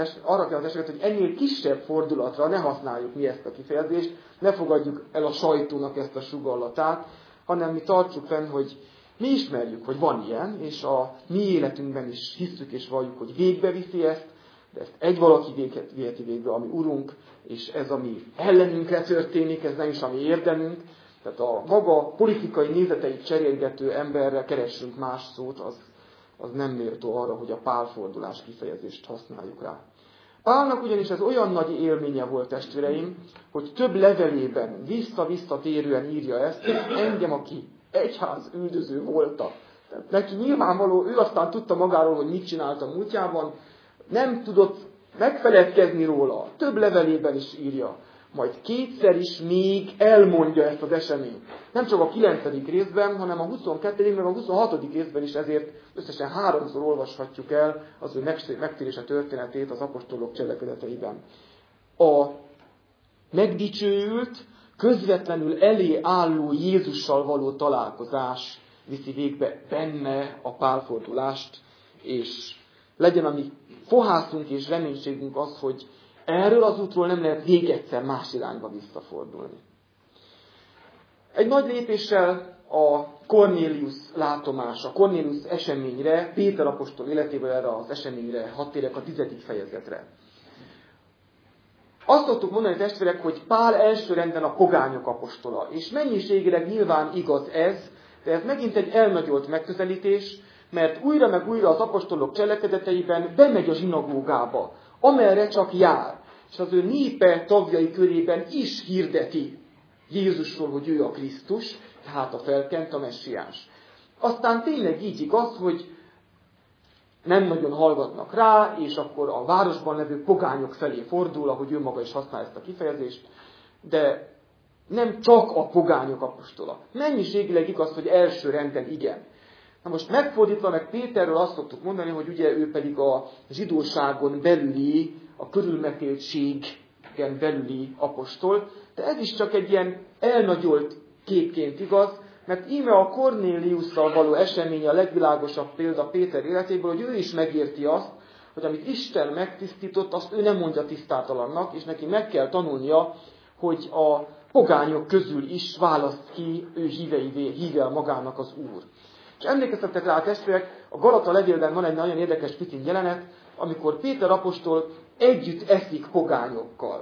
hogy ennél kisebb fordulatra ne használjuk mi ezt a kifejezést, ne fogadjuk el a sajtónak ezt a sugallatát, hanem mi tartsuk fenn, hogy mi ismerjük, hogy van ilyen, és a mi életünkben is hisszük és valljuk, hogy végbe viszi ezt, de ezt egy valaki viheti végbe, ami Urunk, és ez, ami ellenünkre történik, ez nem is a mi érdemünk. Tehát a maga politikai nézeteit cserélgető emberre keressünk más szót, az nem méltó arra, hogy a pálfordulás kifejezést használjuk rá. Pálnak ugyanis ez olyan nagy élménye volt, testvéreim, hogy több levelében vissza-visszatérően írja ezt, engem, aki egyház üldöző voltam. Neki nyilvánvaló, ő aztán tudta magáról, hogy mit csinált a múltjában, nem tudott megfeledkezni róla. Több levelében is írja. Majd kétszer is még elmondja ezt az eseményt. Nem csak a 9. részben, hanem a 22. meg a 26. részben is, ezért összesen 3-szor olvashatjuk el az ő megtérése történetét az apostolok cselekedeteiben. A megdicsőült, közvetlenül elé álló Jézussal való találkozás viszi végbe benne a pálfordulást, és legyen a mi fohászunk és reménységünk az, hogy erről az útról nem lehet még egyszer más irányba visszafordulni. Egy nagy lépéssel a Kornélius látomása, Kornélius eseményre, Péter apostol életéből erre az eseményre, hadd térek a 10. fejezetre. Azt szoktuk mondani, testvérek, hogy Pál elsőrendben a pogányok apostola. És mennyiségileg nyilván igaz ez, de ez megint egy elnagyolt megközelítés, mert újra meg újra az apostolok cselekedeteiben bemegy a zsinagógába, amerre csak jár. És az ő népe tagjai körében is hirdeti Jézusról, hogy ő a Krisztus, tehát a felkent, a messiás. Aztán tényleg így igaz, hogy nem nagyon hallgatnak rá, és akkor a városban levő pogányok felé fordul, ahogy ő maga is használja ezt a kifejezést, de nem csak a pogányok apostola. Mennyiségileg igaz, hogy első renden igen. Na most megfordítva meg Péterről azt szoktuk mondani, hogy ugye ő pedig a zsidóságon belüli, a körülmetéltségen belüli apostol, de ez is csak egy ilyen elnagyolt képként igaz, mert íme a Kornéliusszal való esemény a legvilágosabb példa Péter életéből, hogy ő is megérti azt, hogy amit Isten megtisztított, azt ő nem mondja tisztátalannak, és neki meg kell tanulnia, hogy a pogányok közül is választ ki ő híveivé, hível magának az Úr. És emlékeztettek rá, testvérek, a Galata levélben van egy nagyon érdekes pici jelenet, amikor Péter apostol együtt eszik pogányokkal.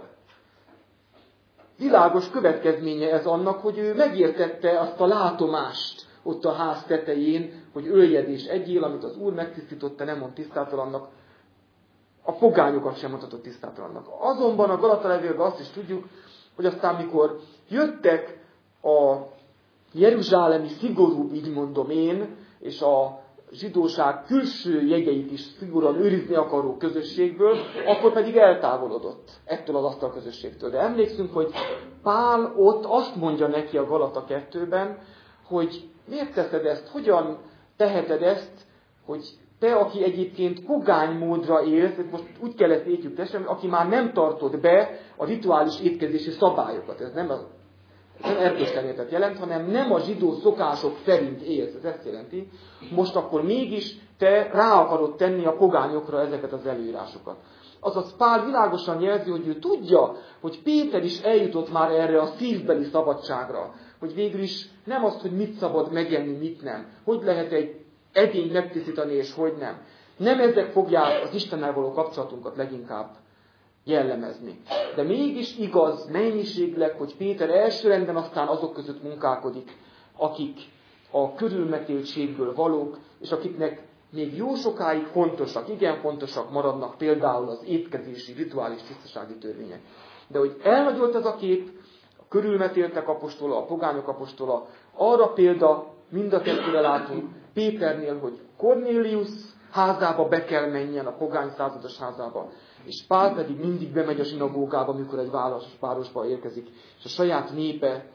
Világos következménye ez annak, hogy ő megértette azt a látomást ott a ház tetején, hogy öljed és egyél, amit az Úr megtisztította, nem mond tisztátalannak, a pogányokat sem mondhatott tisztátalannak. Azonban a Galata levélben azt is tudjuk, hogy aztán mikor jöttek a jeruzsálemi szigorúbb, így mondom én, és a zsidóság külső jegyeit is szigorúan őrizni akaró közösségből, akkor pedig eltávolodott ettől az asztal közösségtől. De emlékszünk, hogy Pál ott azt mondja neki a Galata 2-ben, hogy miért teszed ezt, hogyan teheted ezt, hogy te, aki egyébként pogány módra élsz, most úgy kell ezt értjük tessen, aki már nem tartod be a rituális étkezési szabályokat. Ez nem erkölcstelétet jelent, hanem nem a zsidó szokások szerint élsz. Ez ezt jelenti. Most akkor mégis te rá akarod tenni a pogányokra ezeket az előírásokat. Azaz Pál világosan jelzi, hogy ő tudja, hogy Péter is eljutott már erre a szívbeli szabadságra. Hogy végül is nem azt, hogy mit szabad megenni, mit nem. Hogy lehet egy edényt megtisztítani, és hogy nem. Nem ezek fogják az Istennel való kapcsolatunkat leginkább jellemezni. De mégis igaz mennyiségileg, hogy Péter elsőrendben aztán azok között munkálkodik, akik a körülmetéltségből valók, és akiknek még jó sokáig fontosak, igen fontosak maradnak például az étkezési, rituális tisztasági törvények. De hogy elnagyolt ez a kép, a körülmetéltek apostola, a pogányok apostola, arra példa mind a kettőre látunk Péternél, hogy Kornélius házába be kell menjen, a pogány százados házába, és Pál pedig mindig bemegy a zsinagógába, amikor egy városba érkezik, és a saját népe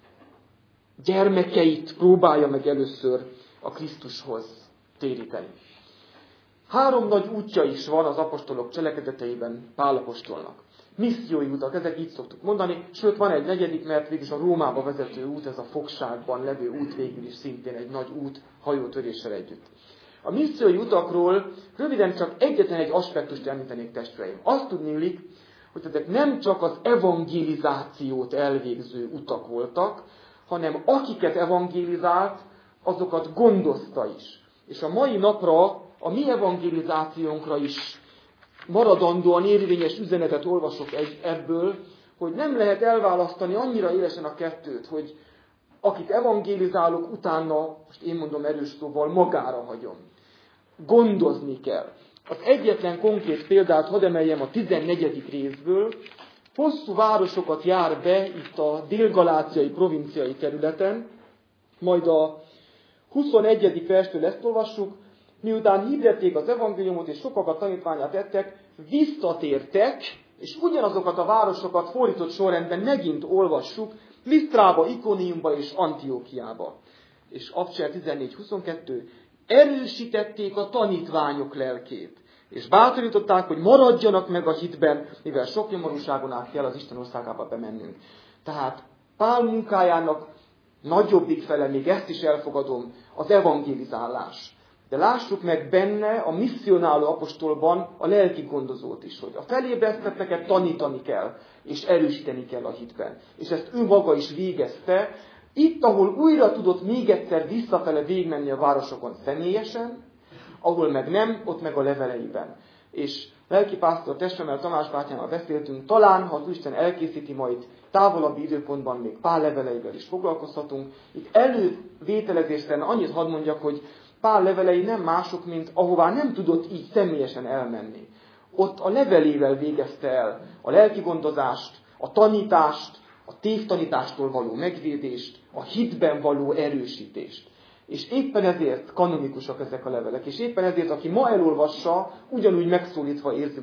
gyermekeit próbálja meg először a Krisztushoz téríteni. 3 nagy útja is van az apostolok cselekedeteiben Pál apostolnak. Missziói utak, ezek így szoktuk mondani, sőt van egy 4., mert végülis a Rómába vezető út, ez a fogságban levő út végül is szintén egy nagy út hajótöréssel együtt. A missziói utakról röviden csak egyetlen egy aspektust említenék, testvéreim. Azt tudnélik, hogy ezek nem csak az evangelizációt elvégző utak voltak, hanem akiket evangelizált, azokat gondozta is. És a mai napra, a mi evangelizációnkra is maradandóan érvényes üzenetet olvasok ebből, hogy nem lehet elválasztani annyira élesen a kettőt, hogy akit evangélizálok, utána, most én mondom erős szóval, magára hagyom. Gondozni kell. Az egyetlen konkrét példát hadd emeljem a 14. részből. Hosszú városokat jár be itt a délgaláciai provinciai területen, majd a 21. verstől ezt olvassuk, miután hirdették az evangéliumot és sokakat tanítvánnyá tettek, visszatértek, és ugyanazokat a városokat fordított sorrendben megint olvassuk, Lisztrába, Ikoniumba és Antiókiába. És Apcser 14.22, erősítették a tanítványok lelkét, és bátorították, hogy maradjanak meg a hitben, mivel sok nyomorúságon át kell az Isten országába bemennünk. Tehát Pál munkájának nagyobbik fele, még ezt is elfogadom, az evangelizálás. De lássuk meg benne a misszionáló apostolban a lelki gondozót is, hogy a felébresztetteket tanítani kell, és erősíteni kell a hitben. És ezt ő maga is végezte, itt, ahol újra tudott még egyszer visszafele végigmenni a városokon személyesen, ahol meg nem, ott meg a leveleiben. És lelkipásztor testvéremmel, Tamás bátyámmal beszéltünk, talán, ha az Isten elkészíti, majd távolabbi időpontban még Pál leveleivel is foglalkozhatunk. Itt elővételezésre annyit hadd mondjak, hogy Pál levelei nem mások, mint ahová nem tudott így személyesen elmenni. Ott a levelével végezte el a lelki gondozást, a tanítást, a tévtanítástól való megvédést, a hitben való erősítést. És éppen ezért kanonikusak ezek a levelek, és éppen ezért, aki ma elolvassa, ugyanúgy megszólítva érzi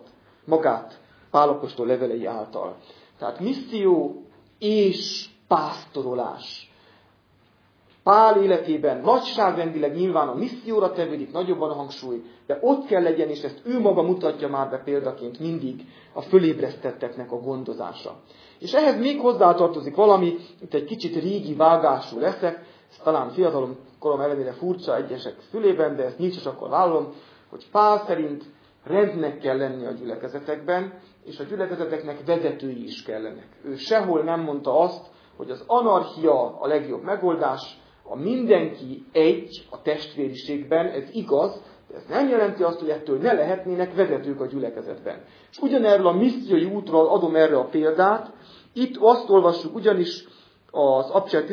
magát Pál apostol levelei által. Tehát misszió és pásztorolás. Pál életében nagyságrendileg nyilván a misszióra tevődik nagyobban a hangsúly, de ott kell legyen, és ezt ő maga mutatja már be példaként mindig a fölébresztetteknek a gondozása. És ehhez még hozzátartozik valami, itt egy kicsit régi vágású leszek, ez talán fiatalom korom ellenére furcsa egyesek fülében, de ezt nyílcsasakkal vállalom, hogy Pál szerint rendnek kell lenni a gyülekezetekben, és a gyülekezeteknek vezetői is kellenek. Ő sehol nem mondta azt, hogy az anarchia a legjobb megoldás, a mindenki egy a testvériségben, ez igaz, de ez nem jelenti azt, hogy ettől ne lehetnének vezetők a gyülekezetben. És ugyanerről a missziói útról adom erre a példát. Itt azt olvassuk ugyanis az Apostolok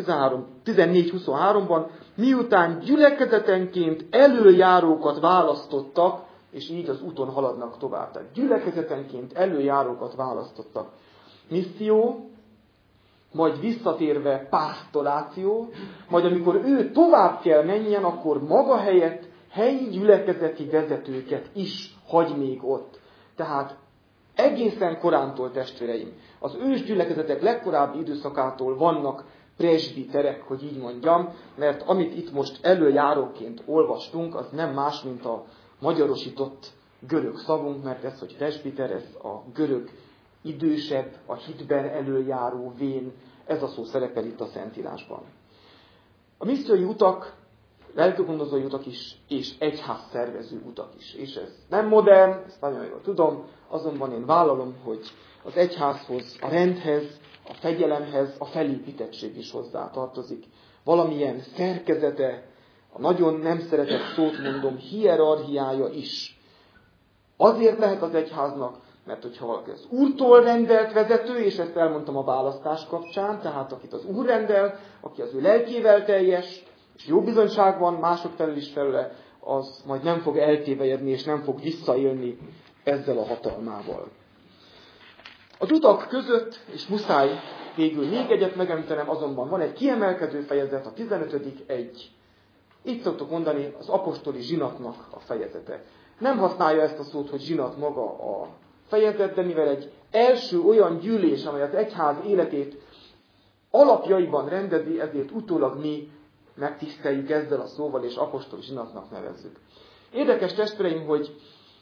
14-23-ban, miután gyülekezetenként előjárókat választottak, és így az úton haladnak tovább. Tehát gyülekezetenként előjárókat választottak. Misszió, majd visszatérve pásztoráció, majd amikor ő tovább kell menjen, akkor maga helyett helyi gyülekezeti vezetőket is hagy még ott. Tehát egészen korántól, testvéreim, az ős gyülekezetek legkorábbi időszakától vannak presbiterek, hogy így mondjam, mert amit itt most előjáróként olvastunk, az nem más, mint a magyarosított görög szavunk, mert ez, hogy presbiter, ez a görög idősebb, a hitben előjáró, vén, ez a szó szerepel itt a Szentírásban. A missziói utak, lelkigondozói utak is, és egyházszervező utak is. És ez nem modern, ezt nagyon jól tudom, azonban én vállalom, hogy az egyházhoz, a rendhez, a fegyelemhez a felépítettség is hozzá tartozik. Valamilyen szerkezete, a nagyon nem szeretett szót mondom, hierarchiája is. Azért lehet az egyháznak, mert hogyha valaki az Úrtól rendelt vezető, és ezt elmondtam a választás kapcsán, tehát akit az Úr rendel, aki az ő lelkével teljes, és jó bizonyság van mások felül is felőle, az majd nem fog eltévejedni, és nem fog visszaélni ezzel a hatalmával. Az utak között, és muszáj végül még egyet megemlítenem, azonban van egy kiemelkedő fejezet, a 15.1. Így szoktuk mondani az apostoli zsinatnak a fejezete. Nem használja ezt a szót, hogy zsinat maga a fejezet, de mivel egy első olyan gyűlés, amely az egyház életét alapjaiban rendezi, ezért utólag mi megtiszteljük ezzel a szóval, és apostoli zsinatnak nevezzük. Érdekes testvéreim, hogy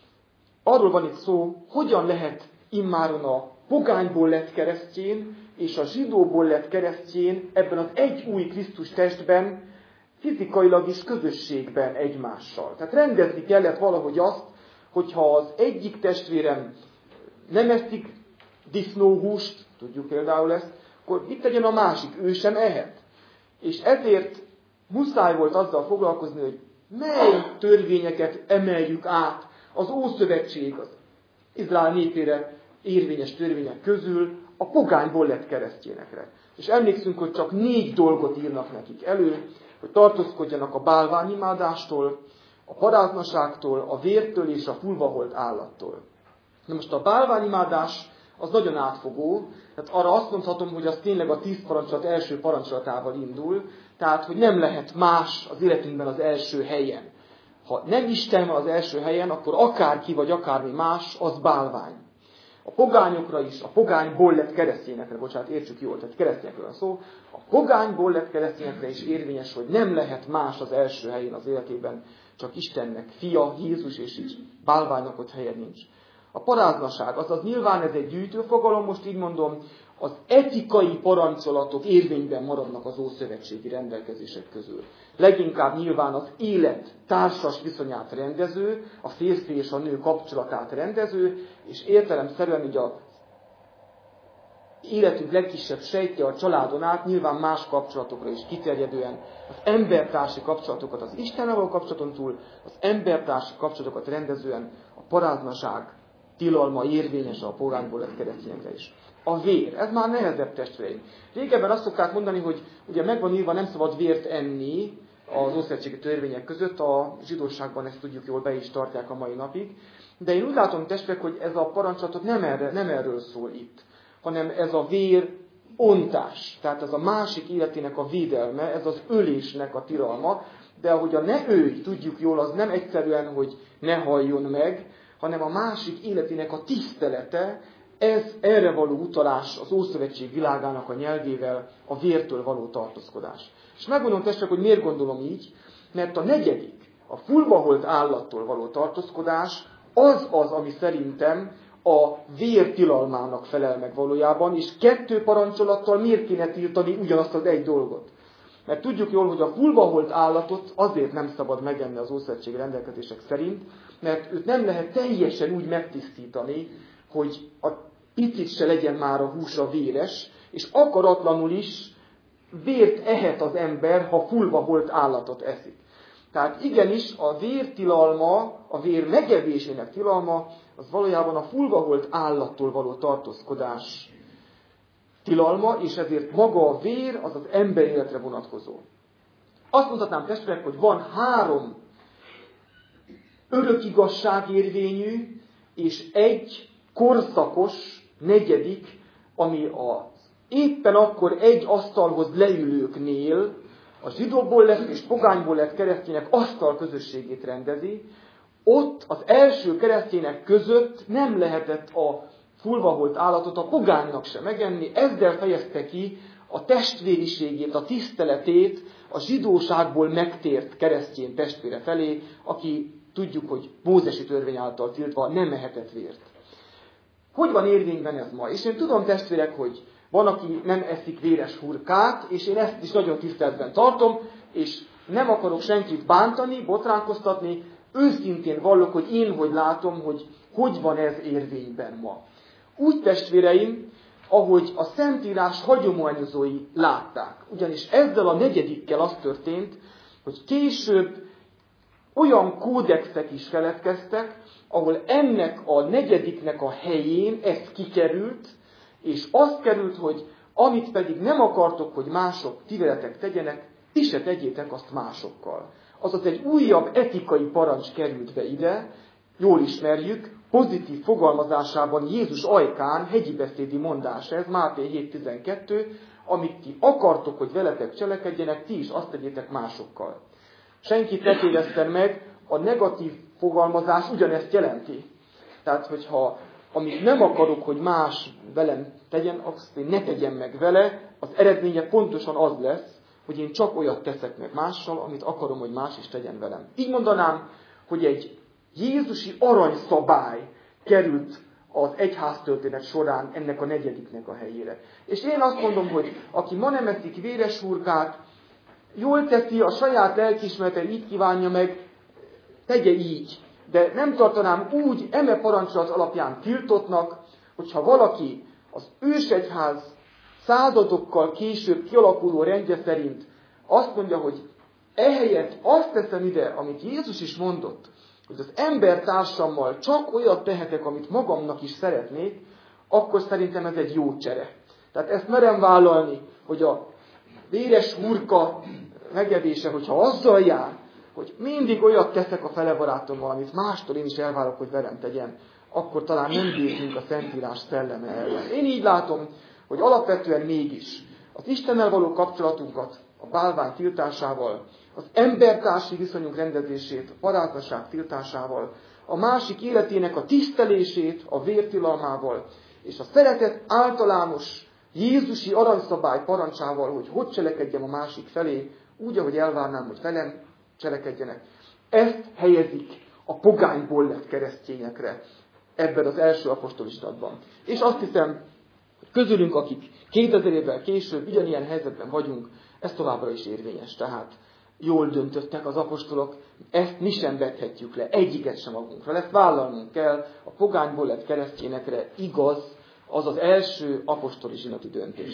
arról van itt szó, hogyan lehet immáron a pogányból lett keresztjén, és a zsidóból lett keresztjén ebben az egy új Krisztus testben, fizikailag is közösségben egymással. Tehát rendezni kellett valahogy azt, hogyha az egyik testvérem nem eszik disznóhúst, tudjuk például ezt, akkor mit tegyen a másik? Ő sem ehet. És ezért muszáj volt azzal foglalkozni, hogy mely törvényeket emeljük át az Ószövetség, az Izrael népére érvényes törvények közül a pogányból lett keresztjénekre. És emlékszünk, hogy csak 4 dolgot írnak nekik elő, hogy tartózkodjanak a bálványimádástól, a paráznaságtól, a vértől és a fulvaholt állattól. Na most a bálványimádás az nagyon átfogó, tehát arra azt mondhatom, hogy az tényleg a 10 parancsolat első parancsolatával indul, tehát hogy nem lehet más az életünkben az első helyen. Ha nem Isten van az első helyen, akkor akárki vagy akármi más, az bálvány. A pogányokra is, a pogányból lett keresztényekre, bocsánat, értsük jól, tehát keresztényekről van szó, a pogányból lett keresztényekre is érvényes, hogy nem lehet más az első helyén az életében, csak Istennek fia, Jézus, és így bálványnak ott helye nincs. A paráznaság, azaz nyilván ez egy gyűjtőfogalom, most így mondom, az etikai parancsolatok érvényben maradnak az ószövetségi rendelkezések közül. Leginkább nyilván az élet társas viszonyát rendező, a férfi és a nő kapcsolatát rendező, és értelemszerűen így a életünk legkisebb sejtje a családon át, nyilván más kapcsolatokra is kiterjedően, az embertársi kapcsolatokat az Istennel való kapcsolaton túl, az embertársi kapcsolatokat rendezően a paráznaság tilalma érvényes a pogányból lett keresztényekre is. A vér, ez már nehezebb, testvéreim. Régebben azt szokták mondani, hogy ugye megvan írva, nem szabad vért enni az ószövetségi törvények között, a zsidóságban ezt tudjuk jól, be is tartják a mai napig. De én úgy látom, testvérek, hogy ez a parancsolatot nem erről szól itt, hanem ez a vér ontás. Tehát ez a másik életének a védelme, ez az ölésnek a tilalma. De ahogy a ne ölj, tudjuk jól, az nem egyszerűen, hogy ne halljon meg, hanem a másik életének a tisztelete, ez erre való utalás az Ószövetség világának a nyelvével a vértől való tartózkodás. És megmondom testvérek, hogy miért gondolom így, mert a negyedik, a fulvaholt állattól való tartózkodás az, ami szerintem a vér tilalmának felel meg valójában, és 2 parancsolattal miért kéne tiltani ugyanazt az egy dolgot. Mert tudjuk jól, hogy a fulvaholt állatot azért nem szabad megenni az Ószövetségi rendelkezések szerint, mert őt nem lehet teljesen úgy megtisztítani, hogy a picit se legyen már a húsa véres, és akaratlanul is vért ehet az ember, ha fulvaholt állatot eszik. Tehát igenis a vér tilalma, a vér megevésének tilalma, az valójában a fulvaholt állattól való tartózkodás tilalma, és ezért maga a vér az az ember életre vonatkozó. Azt mondhatnám testvérek, hogy van 3 örökigazságérvényű, és egy korszakos, negyedik, ami az éppen akkor egy asztalhoz leülőknél a zsidóból lett és pogányból lett keresztények asztal közösségét rendezi. Ott az első keresztények között nem lehetett a fulvaholt állatot a pogánynak sem megenni, ezzel fejezte ki a testvériségét, a tiszteletét a zsidóságból megtért keresztény testvére felé, aki tudjuk, hogy mózesi törvény által tiltva nem ehetett vért. Hogy van érvényben ez ma? És én tudom, testvérek, hogy van, aki nem eszik véres hurkát, és én ezt is nagyon tiszteletben tartom, és nem akarok senkit bántani, botránkoztatni, őszintén vallok, hogy én hogy látom, hogy van ez érvényben ma. Úgy, testvéreim, ahogy a Szentírás hagyományozói látták. Ugyanis ezzel a negyedikkel az történt, hogy később olyan kódexek is keletkeztek, ahol ennek a negyediknek a helyén ez kikerült, és az került, hogy amit pedig nem akartok, hogy mások ti veletek tegyenek, ti se tegyétek azt másokkal. Azaz egy újabb etikai parancs került be ide, jól ismerjük, pozitív fogalmazásában Jézus ajkán hegyi beszédi mondás ez, Máté 7.12, amit ti akartok, hogy veletek cselekedjenek, ti is azt tegyétek másokkal. Senkit ne tévesszen meg, a negatív fogalmazás ugyanezt jelenti. Tehát, hogyha amit nem akarok, hogy más velem tegyen, azt én ne tegyem meg vele, az eredménye pontosan az lesz, hogy én csak olyat teszek meg mással, amit akarom, hogy más is tegyen velem. Így mondanám, hogy egy jézusi aranyszabály került az egyháztörténet során ennek a negyediknek a helyére. És én azt mondom, hogy aki ma nem eszik véres hurkát, jól teszi, a saját lelkiismerete így kívánja meg, tegye így. De nem tartanám úgy eme parancsolat alapján tiltottnak, hogyha valaki az ősegyház századokkal később kialakuló rendje szerint azt mondja, hogy ehelyett azt teszem ide, amit Jézus is mondott, hogy az embertársammal csak olyat tehetek, amit magamnak is szeretnék, akkor szerintem ez egy jó csere. Tehát ezt merem vállalni, hogy a véres hurka megevése, hogyha azzal jár, hogy mindig olyat teszek a fele barátommal, amit mástól én is elvárok, hogy velem tegyen, akkor talán nem bízunk a Szentírás szelleme ellen. Én így látom, hogy alapvetően mégis az Istennel való kapcsolatunkat a bálvány tiltásával, az embertársi viszonyunk rendezését, a paráznaság tiltásával, a másik életének a tisztelését a vértilalmával, és a szeretet általános jézusi aranyszabály parancsával, hogy cselekedjem a másik felé, úgy, ahogy elvárnám, hogy velem cselekedjenek. Ezt helyezik a pogányból lett keresztényekre ebben az első apostoli statban. És azt hiszem, hogy közülünk, akik 2000 évvel később ugyanilyen helyzetben vagyunk, ez továbbra is érvényes. Tehát jól döntöttek az apostolok, ezt mi sem vethetjük le, egyiket sem magunkra. Ezt vállalnunk kell, a pogányból lett keresztényekre igaz az az első apostoli zsinati döntés.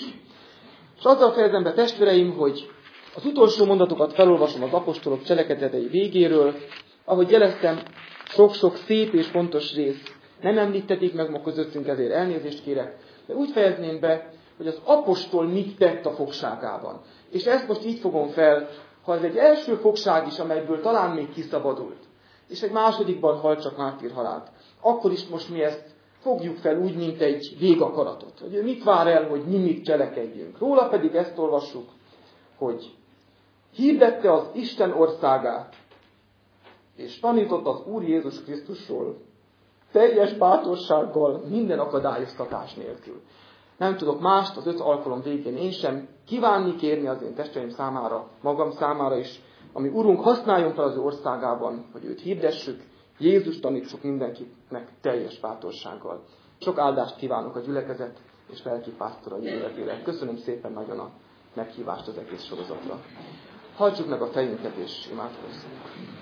És azzal fejezem be, testvéreim, hogy az utolsó mondatokat felolvasom az apostolok cselekedetei végéről. Ahogy jeleztem, sok-sok szép és fontos rész nem említetik meg ma közöttünk, ezért elnézést kérek. De úgy fejezném be, hogy az apostol mit tett a fogságában. És ezt most így fogom fel, ha ez egy első fogság is, amelyből talán még kiszabadult, és egy másodikban halt csak mártírhalált, akkor is most mi ezt fogjuk fel úgy, mint egy végakaratot. Hogy mit vár el, hogy mi mit cselekedjünk. Róla pedig ezt olvassuk, hogy hirdette az Isten országát, és tanított az Úr Jézus Krisztusról, teljes bátorsággal, minden akadályoztatás nélkül. Nem tudok mást az 5 alkalom végén én sem kívánni, kérni az én testvéreim számára, magam számára is, ami Urunk használjon fel az ő országában, hogy őt hirdessük, Jézus tanítsuk mindenkinek teljes bátorsággal. Sok áldást kívánok a gyülekezet és lelkipásztorai életére. Köszönöm szépen nagyon a meghívást az egész sorozatra. Hajtsuk meg a fejünket és imádkozzunk.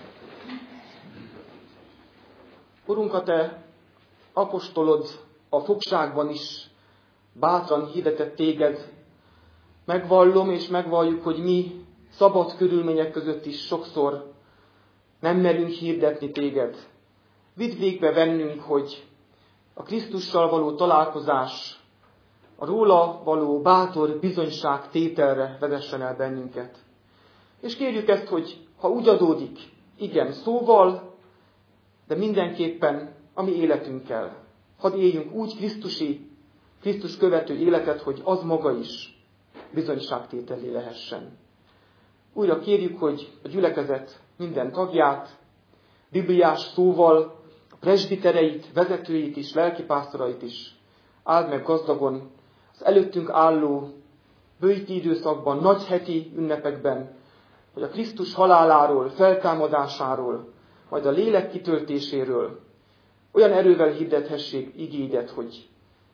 Urunk, a Te apostolod a fogságban is bátran hirdetett Téged. Megvallom és megvalljuk, hogy mi szabad körülmények között is sokszor nem merünk hirdetni Téged. Vidd végbe bennünk, hogy a Krisztussal való találkozás, a róla való bátor bizonyság tételre vezessen el bennünket. És kérjük ezt, hogy ha úgy adódik, igen, szóval, de mindenképpen a mi életünkkel. Hadd éljünk úgy Krisztus követő életet, hogy az maga is bizonyságtételé lehessen. Újra kérjük, hogy a gyülekezet minden tagját, bibliás szóval, a presbitereit, vezetőit is, lelkipásztorait is áld meg gazdagon az előttünk álló bőjti időszakban, nagy heti ünnepekben, hogy a Krisztus haláláról, feltámadásáról, majd a lélek kitöltéséről olyan erővel hirdethessék igédet, hogy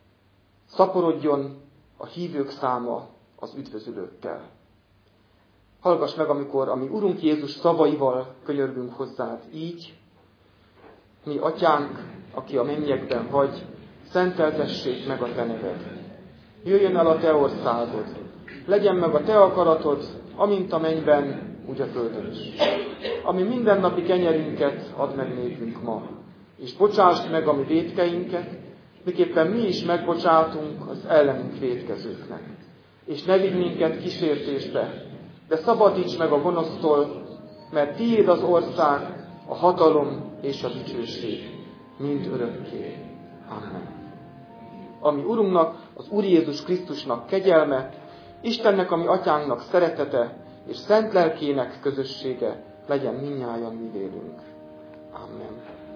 szaporodjon a hívők száma az üdvözülőkkel. Hallgass meg, amikor a mi Urunk Jézus szavaival könyörgünk hozzád így: mi Atyánk, aki a mennyekben vagy, szenteltessék meg a Te neved. Jöjjön el a Te országod, legyen meg a Te akaratod, amint a mennyben, úgy a földön is. Ami mindennapi kenyerünket add meg nékünk ma, és bocsásd meg a mi vétkeinket, miképpen mi is megbocsátunk az ellenünk vétkezőknek. És ne vigy minket kísértésbe, de szabadíts meg a gonosztól, mert tiéd az ország, a hatalom és a dicsőség mind örökké. Amen. Ami Urunknak, az Úr Jézus Krisztusnak kegyelme, Istennek, ami Atyánknak szeretete, és szent lelkének közössége legyen mindnyájan mi vélünk. Amen.